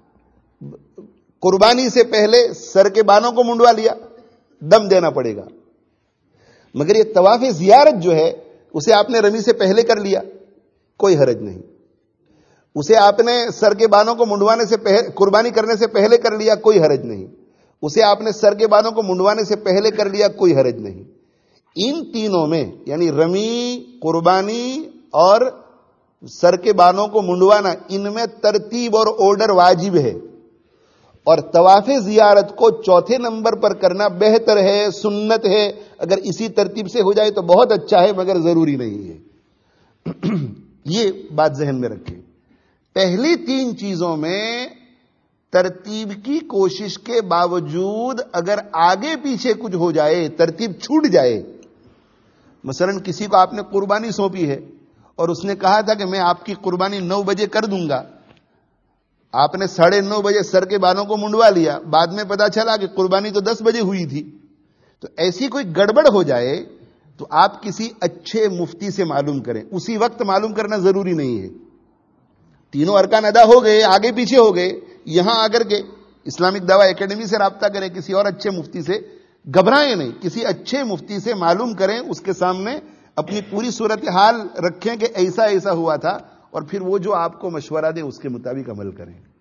قربانی سے پہلے سر کے بالوں کو منڈوا لیا, دم دینا پڑے گا. مگر یہ طواف زیارت جو ہے اسے آپ نے رمی سے پہلے کر لیا, کوئی حرج نہیں. اسے آپ نے سر کے بالوں کو منڈوانے سے پہلے, قربانی کرنے سے پہلے کر لیا, کوئی حرج نہیں. اسے آپ نے سر کے بالوں کو منڈوانے سے پہلے کر لیا, کوئی حرج نہیں. ان تینوں میں یعنی رمی, قربانی اور سر کے بالوں کو منڈوانا, ان میں ترتیب اور آرڈر واجب ہے, اور طواف زیارت کو چوتھے نمبر پر کرنا بہتر ہے, سنت ہے. اگر اسی ترتیب سے ہو جائے تو بہت اچھا ہے, مگر ضروری نہیں ہے. یہ بات ذہن میں رکھیں. پہلی تین چیزوں میں ترتیب کی کوشش کے باوجود اگر آگے پیچھے کچھ ہو جائے, ترتیب چھوٹ جائے, مثلا کسی کو آپ نے قربانی سونپی ہے اور اس نے کہا تھا کہ میں آپ کی قربانی نو بجے کر دوں گا, آپ نے ساڑھے نو بجے سر کے بالوں کو منڈوا لیا, بعد میں پتا چلا کہ قربانی تو دس بجے ہوئی تھی. تو ایسی کوئی گڑبڑ ہو جائے تو آپ کسی اچھے مفتی سے معلوم کریں. اسی وقت معلوم کرنا ضروری نہیں ہے. تینوں ارکان ادا ہو گئے, آگے پیچھے ہو گئے, یہاں آ کر کے اسلامک دعویٰ اکیڈمی سے رابطہ کریں, کسی اور اچھے مفتی سے. گھبرائیں نہیں, کسی اچھے مفتی سے معلوم کریں, اس کے سامنے اپنی پوری صورتحال رکھیں کہ ایسا ایسا ہوا تھا, اور پھر وہ جو آپ کو مشورہ دے اس کے مطابق عمل کریں.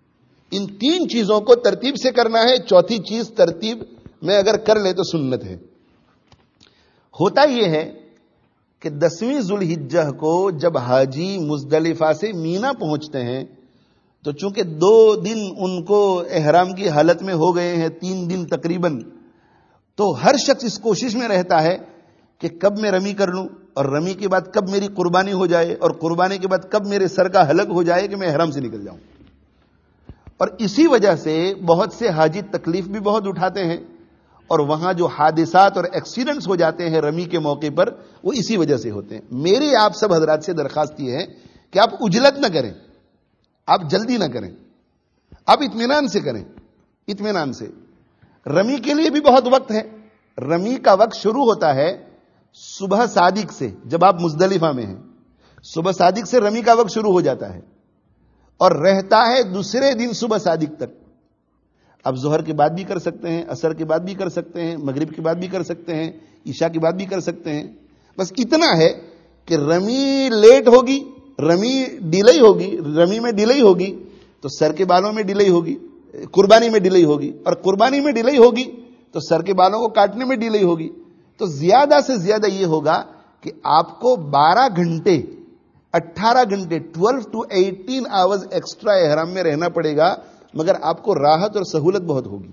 ان تین چیزوں کو ترتیب سے کرنا ہے، چوتھی چیز ترتیب میں اگر کر لے تو سنت ہے۔ ہوتا یہ ہے کہ دسویں ذوالحجہ کو جب حاجی مزدلفہ سے مینا پہنچتے ہیں تو چونکہ دو دن ان کو احرام کی حالت میں ہو گئے ہیں، تین دن تقریباً، تو ہر شخص اس کوشش میں رہتا ہے کہ کب میں رمی کر لوں، اور رمی کے بعد کب میری قربانی ہو جائے، اور قربانی کے بعد کب میرے سر کا حلق ہو جائے کہ میں احرام سے نکل جاؤں۔ اور اسی وجہ سے بہت سے حاجی تکلیف بھی بہت اٹھاتے ہیں، اور وہاں جو حادثات اور ایکسیڈنٹس ہو جاتے ہیں رمی کے موقع پر وہ اسی وجہ سے ہوتے ہیں۔ میری آپ سب حضرات سے درخواست یہ ہے کہ آپ عجلت نہ کریں، آپ جلدی نہ کریں، آپ اطمینان سے کریں، اطمینان سے۔ رمی کے لیے بھی بہت وقت ہے۔ رمی کا وقت شروع ہوتا ہے صبح صادق سے، جب آپ مزدلفہ میں ہیں صبح صادق سے رمی کا وقت شروع ہو جاتا ہے، اور رہتا ہے دوسرے دن صبح صادق تک۔ اب ظہر کے بعد بھی کر سکتے ہیں، عصر کے بعد بھی کر سکتے ہیں، مغرب کے بعد بھی کر سکتے ہیں، عشاء کے بعد بھی کر سکتے ہیں۔ بس اتنا ہے کہ رمی لیٹ ہوگی، رمی ڈیلے ہوگی، رمی میں ڈیلے ہوگی تو سر کے بالوں میں ڈیلے ہوگی، قربانی میں ڈیلے ہوگی، اور قربانی میں ڈیلے ہوگی تو سر کے بالوں کو کاٹنے میں ڈیلے ہوگی۔ تو زیادہ سے زیادہ یہ ہوگا کہ آپ کو بارہ گھنٹے اٹھارہ گھنٹے twelve to eighteen hours extra احرام میں رہنا پڑے گا، مگر آپ کو راحت اور سہولت بہت ہوگی۔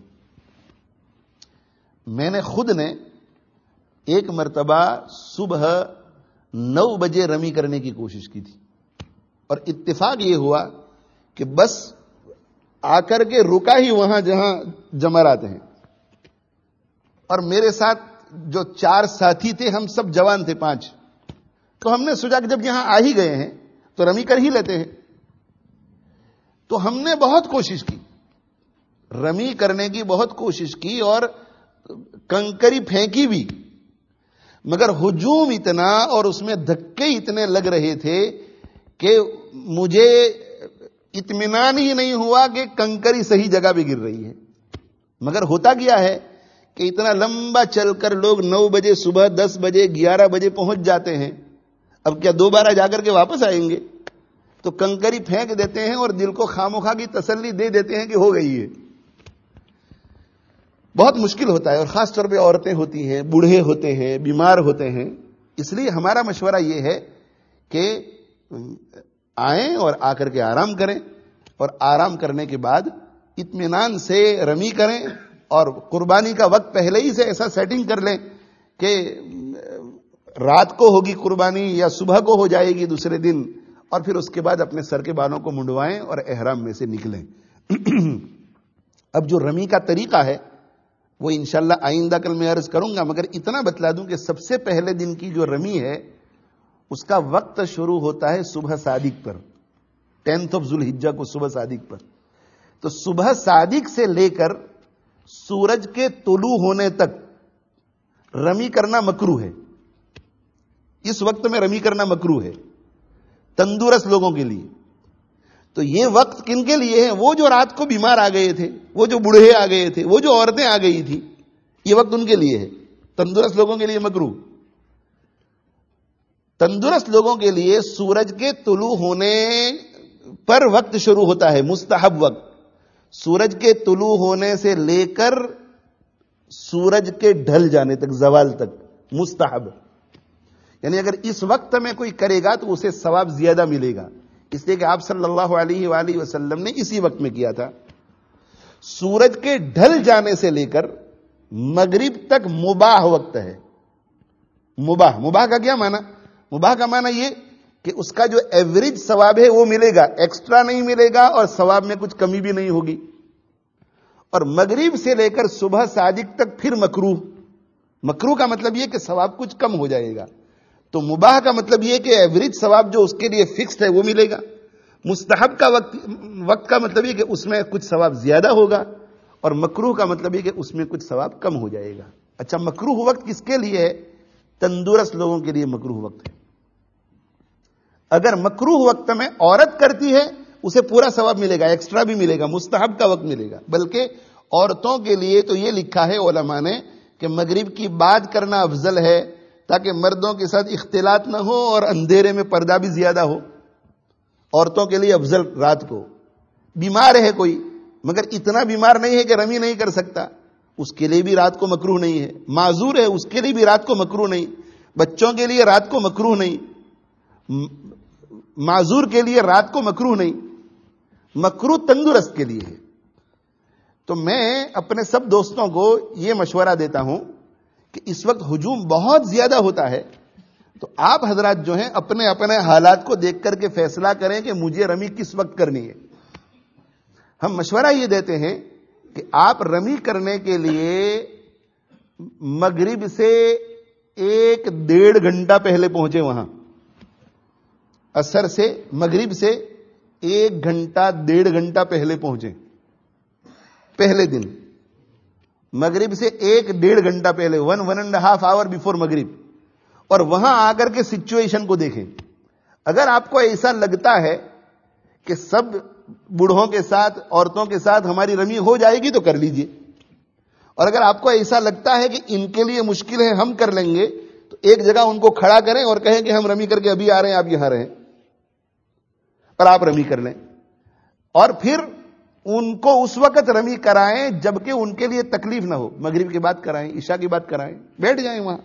میں نے خود نے ایک مرتبہ صبح نو بجے رمی کرنے کی کوشش کی تھی، اور اتفاق یہ ہوا کہ بس آ کر کے رکا ہی وہاں جہاں جمرات ہیں، اور میرے ساتھ جو چار ساتھی تھے ہم سب جوان تھے، پانچ، تو ہم نے سوچا کہ جب یہاں آ ہی گئے ہیں تو رمی کر ہی لیتے ہیں۔ تو ہم نے بہت کوشش کی، رمی کرنے کی بہت کوشش کی، اور کنکری پھینکی بھی، مگر ہجوم اتنا اور اس میں دھکے اتنے لگ رہے تھے کہ مجھے اطمینان ہی نہیں ہوا کہ کنکری صحیح جگہ پہ گر رہی ہے۔ مگر ہوتا کیا ہے کہ اتنا لمبا چل کر لوگ نو بجے صبح، دس بجے، گیارہ بجے پہنچ جاتے ہیں، اب کیا دوبارہ جا کر کے واپس آئیں گے؟ تو کنکری پھینک دیتے ہیں اور دل کو خاموخا کی تسلی دے دیتے ہیں کہ ہو گئی ہے۔ بہت مشکل ہوتا ہے، اور خاص طور پہ عورتیں ہوتی ہیں، بوڑھے ہوتے ہیں، بیمار ہوتے ہیں۔ اس لیے ہمارا مشورہ یہ ہے کہ آئیں اور آ کر کے آرام کریں، اور آرام کرنے کے بعد اطمینان سے رمی کریں، اور قربانی کا وقت پہلے ہی سے ایسا سیٹنگ کر لیں کہ رات کو ہوگی قربانی یا صبح کو ہو جائے گی دوسرے دن، اور پھر اس کے بعد اپنے سر کے بالوں کو منڈوائیں اور احرام میں سے نکلیں۔ اب جو رمی کا طریقہ ہے وہ انشاءاللہ آئندہ کل میں عرض کروں گا، مگر اتنا بتلا دوں کہ سب سے پہلے دن کی جو رمی ہے اس کا وقت شروع ہوتا ہے صبح صادق پر، ٹینتھ آف ذوالحجہ کو صبح صادق پر۔ تو صبح صادق سے لے کر سورج کے طلوع ہونے تک رمی کرنا مکروہ ہے۔ اس وقت میں رمی کرنا مکروہ ہے تندرست لوگوں کے لیے۔ تو یہ وقت کن کے لیے ہے؟ وہ جو رات کو بیمار آ گئے تھے، وہ جو بوڑھے آ گئے تھے، وہ جو عورتیں آ گئی تھی، یہ وقت ان کے لیے ہے۔ تندرست لوگوں کے لیے مکروہ۔ تندرست لوگوں کے لیے سورج کے طلوع ہونے پر وقت شروع ہوتا ہے، مستحب وقت، سورج کے طلوع ہونے سے لے کر سورج کے ڈھل جانے تک، زوال تک، مستحب۔ یعنی اگر اس وقت میں کوئی کرے گا تو اسے ثواب زیادہ ملے گا، اس لیے کہ آپ صلی اللہ علیہ وآلہ وسلم نے اسی وقت میں کیا تھا۔ سورج کے ڈھل جانے سے لے کر مغرب تک مباح وقت ہے۔ مباح، مباح کا کیا معنی؟ مباح کا معنی یہ کہ اس کا جو ایوریج ثواب ہے وہ ملے گا، ایکسٹرا نہیں ملے گا، اور ثواب میں کچھ کمی بھی نہیں ہوگی۔ اور مغرب سے لے کر صبح صادق تک پھر مکروہ۔ مکروہ کا مطلب یہ کہ ثواب کچھ کم ہو جائے گا۔ تو مباح کا مطلب یہ کہ ایوریج ثواب جو اس کے لیے فکسڈ ہے وہ ملے گا۔ مستحب کا وقت وقت کا مطلب یہ کہ اس میں کچھ ثواب زیادہ ہوگا، اور مکروہ کا مطلب یہ کہ اس میں کچھ ثواب کم ہو جائے گا۔ اچھا، مکروہ وقت کس کے لیے ہے؟ تندرست لوگوں کے لیے مکروہ وقت ہے۔ اگر مکروہ وقت میں عورت کرتی ہے اسے پورا ثواب ملے گا، ایکسٹرا بھی ملے گا، مستحب کا وقت ملے گا۔ بلکہ عورتوں کے لیے تو یہ لکھا ہے علماء نے کہ مغرب کی بعد کرنا افضل ہے، تاکہ مردوں کے ساتھ اختلاط نہ ہو اور اندھیرے میں پردہ بھی زیادہ ہو۔ عورتوں کے لیے افضل رات کو۔ بیمار ہے کوئی مگر اتنا بیمار نہیں ہے کہ رمی نہیں کر سکتا، اس کے لیے بھی رات کو مکروہ نہیں ہے. معذور ہے، اس کے لیے بھی رات کو مکروہ نہیں. بچوں کے لیے رات کو مکروہ نہیں، معذور کے لیے رات کو مکروہ نہیں، مکروہ تندرست کے لیے ہے. تو میں اپنے سب دوستوں کو یہ مشورہ دیتا ہوں کہ اس وقت ہجوم بہت زیادہ ہوتا ہے، تو آپ حضرات جو ہیں اپنے اپنے حالات کو دیکھ کر کے فیصلہ کریں کہ مجھے رمی کس وقت کرنی ہے. ہم مشورہ یہ دیتے ہیں کہ آپ رمی کرنے کے لیے مغرب سے ایک ڈیڑھ گھنٹہ پہلے پہنچے وہاں. عصر سے مغرب سے ایک گھنٹہ ڈیڑھ گھنٹہ پہلے پہنچے. پہلے دن مغرب سے ایک ڈیڑھ گھنٹہ پہلے، one one and half hour before مغرب، اور وہاں آ کر کے سچویشن کو دیکھیں. اگر آپ کو ایسا لگتا ہے کہ سب بوڑھوں کے ساتھ عورتوں کے ساتھ ہماری رمی ہو جائے گی تو کر لیجئے، اور اگر آپ کو ایسا لگتا ہے کہ ان کے لیے مشکل ہے ہم کر لیں گے تو ایک جگہ ان کو کھڑا کریں اور کہیں کہ ہم رمی کر کے ابھی آ رہے ہیں، آپ یہاں رہیں اور آپ رمی کر لیں. اور پھر ان کو اس وقت رمی کرائیں جبکہ ان کے لیے تکلیف نہ ہو. مغرب کی بات کرائیں، عشاء کی بات کرائیں، بیٹھ جائیں وہاں.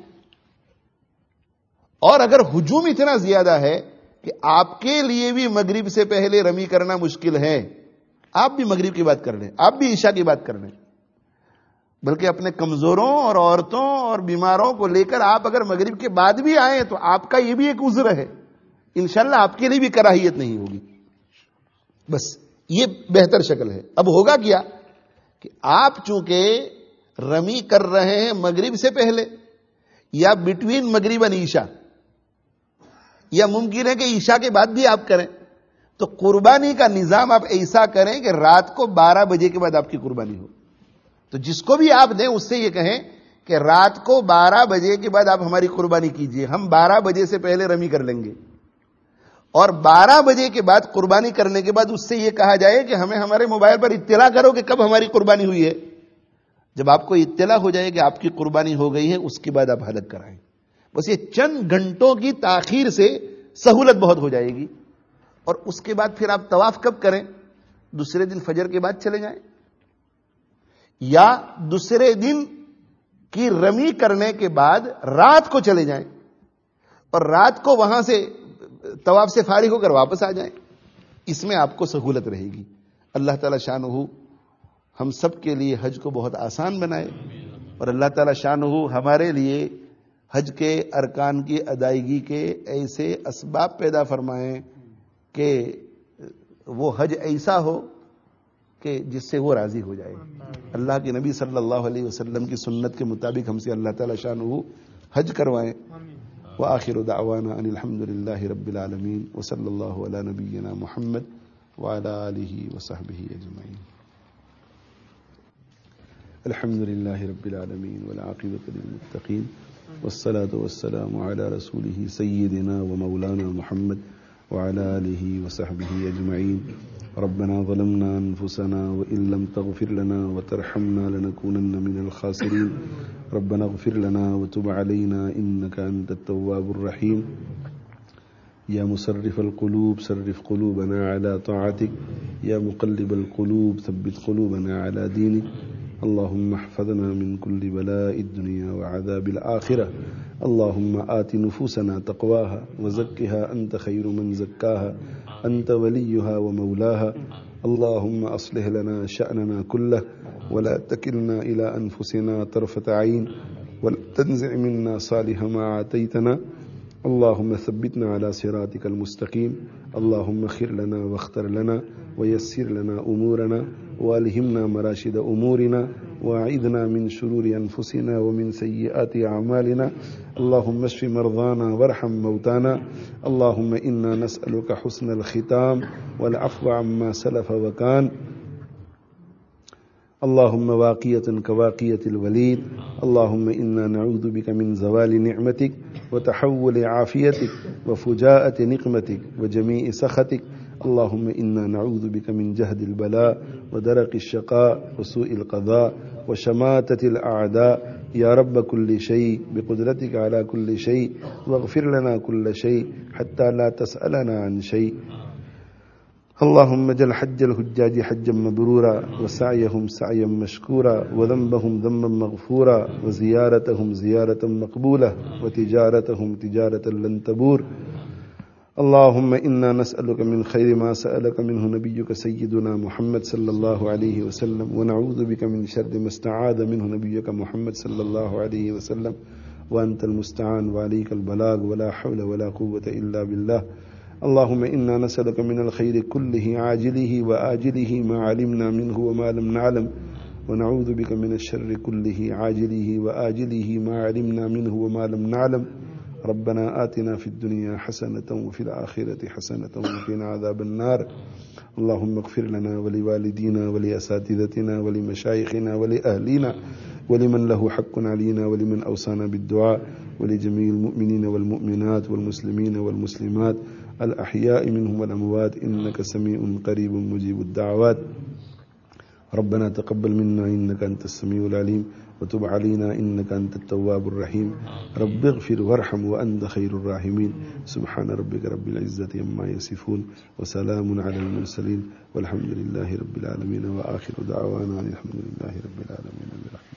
اور اگر ہجوم اتنا زیادہ ہے کہ آپ کے لیے بھی مغرب سے پہلے رمی کرنا مشکل ہے، آپ بھی مغرب کی بات کر لیں، آپ بھی عشاء کی بات کر لیں. بلکہ اپنے کمزوروں اور عورتوں اور بیماروں کو لے کر آپ اگر مغرب کے بعد بھی آئیں تو آپ کا یہ بھی ایک عذر ہے، انشاءاللہ آپ کے لیے بھی کراہیت نہیں ہوگی. بس یہ بہتر شکل ہے. اب ہوگا کیا کہ آپ چونکہ رمی کر رہے ہیں مغرب سے پہلے یا بٹوین مغرب اور عشاء، یا ممکن ہے کہ عشاء کے بعد بھی آپ کریں، تو قربانی کا نظام آپ ایسا کریں کہ رات کو بارہ بجے کے بعد آپ کی قربانی ہو. تو جس کو بھی آپ دیں اس سے یہ کہیں کہ رات کو بارہ بجے کے بعد آپ ہماری قربانی کیجئے، ہم بارہ بجے سے پہلے رمی کر لیں گے. اور بارہ بجے کے بعد قربانی کرنے کے بعد اس سے یہ کہا جائے کہ ہمیں ہمارے موبائل پر اطلاع کرو کہ کب ہماری قربانی ہوئی ہے. جب آپ کو اطلاع ہو جائے کہ آپ کی قربانی ہو گئی ہے اس کے بعد آپ حلق کرائیں. بس یہ چند گھنٹوں کی تاخیر سے سہولت بہت ہو جائے گی. اور اس کے بعد پھر آپ طواف کب کریں؟ دوسرے دن فجر کے بعد چلے جائیں، یا دوسرے دن کی رمی کرنے کے بعد رات کو چلے جائیں اور رات کو وہاں سے طواف سے فارغ ہو کر واپس آ جائیں. اس میں آپ کو سہولت رہے گی. اللہ تعالی شانہ ہم سب کے لیے حج کو بہت آسان بنائے، اور اللہ تعالی شانہ ہمارے لیے حج کے ارکان کی ادائیگی کے ایسے اسباب پیدا فرمائیں کہ وہ حج ایسا ہو کہ جس سے وہ راضی ہو جائے. اللہ کے نبی صلی اللہ علیہ وسلم کی سنت کے مطابق ہم سے اللہ تعالی شانہ حج کروائیں. وآخر دعوانا ان الحمد للہ رب العالمین وصلی اللہ علی نبینا محمد وعلی آلہ وصحبہ اجمعین. الحمد للہ رب العالمین والعاقبۃ للمتقین والصلاة والسلام على رسوله سيدنا ومولانا محمد وعلى آله وصحبه أجمعين. ربنا ظلمنا أنفسنا وإن لم تغفر لنا وترحمنا لنكونن من الخاسرين. ربنا اغفر لنا وتب علينا إنك أنت التواب الرحيم. يا مصرف القلوب صرف قلوبنا على طاعتك. يا مقلب القلوب ثبت قلوبنا على دينك. اللهم احفظنا من كل بلاء الدنيا وعذاب الآخرة. اللهم آت نفوسنا تقواها وزكها أنت خير من زكاها أنت وليها ومولاها. اللهم أصلح لنا شأننا كله ولا تكلنا إلى أنفسنا طرفة عين ولا تنزع منا صالح ما آتيتنا. اللهم ثبتنا على صراطك المستقيم. اللهم خير لنا واختر لنا ويسر لنا أمورنا والهمنا مراشد أمورنا واعذنا من شرور أنفسنا ومن سيئات أعمالنا. اللهم اشف مرضانا وارحم موتانا. اللهم إنا نسألك حسن الختام والعفو عما سلف وكان. اللهم واقية كواقية الوليد. اللهم إنا نعوذ بك من زوال نعمتك وتحول عافيتك وفجاءة نقمتك وجميع سخطك. اللهم إنا نعوذ بك من جهد البلاء ودرك الشقاء وسوء القضاء وشماتة الأعداء. يا رب كل شيء بقدرتك على كل شيء واغفر لنا كل شيء حتى لا تسألنا عن شيء. اللهم اجعل حج الحجاج حجا مبرورا وسعيهم سعيا مشكورا وذنبهم ذنبا مغفورا وزيارتهم زيارة مقبولة وتجارتهم تجارة لن تبور. اللهم إنا نسألك من خير ما سألك منه نبيك سيدنا محمد صلى الله عليه وسلم، ونعوذ بك من شر ما استعاذ منه نبيك محمد صلى الله عليه وسلم، وأنت المستعان وعليك البلاغ ولا حول ولا قوة إلا بالله. اللهم إنا نسألك من الخير كله عاجله وآجله ما علمنا منه وما لم نعلم، ونعوذ بك من الشر كله عاجله وآجله ما علمنا منه وما لم نعلم. ربنا آتنا في الدنيا حسنة وفي الآخرة حسنة وقنا عذاب النار. اللهم اغفر لنا ولوالدينا ولأساتذتنا ولمشايخنا ولأهلنا ولمن له حق علينا ولمن أوصانا بالدعاء، ولجميع المؤمنين والمؤمنات والمسلمين والمسلمات الأحياء منهم والأموات، إنك سميع قريب مجيب الدعوات. ربنا تقبل منا إنك أنت السميع العليم، وتب علينا إنك أنت التواب الرحيم. رب اغفر وارحم وأنت خير الراحمين. سبحان ربك رب العزة عما يصفون وسلام على المرسلين والحمد لله رب العالمين، وآخر دعوانا الحمد لله رب العالمين.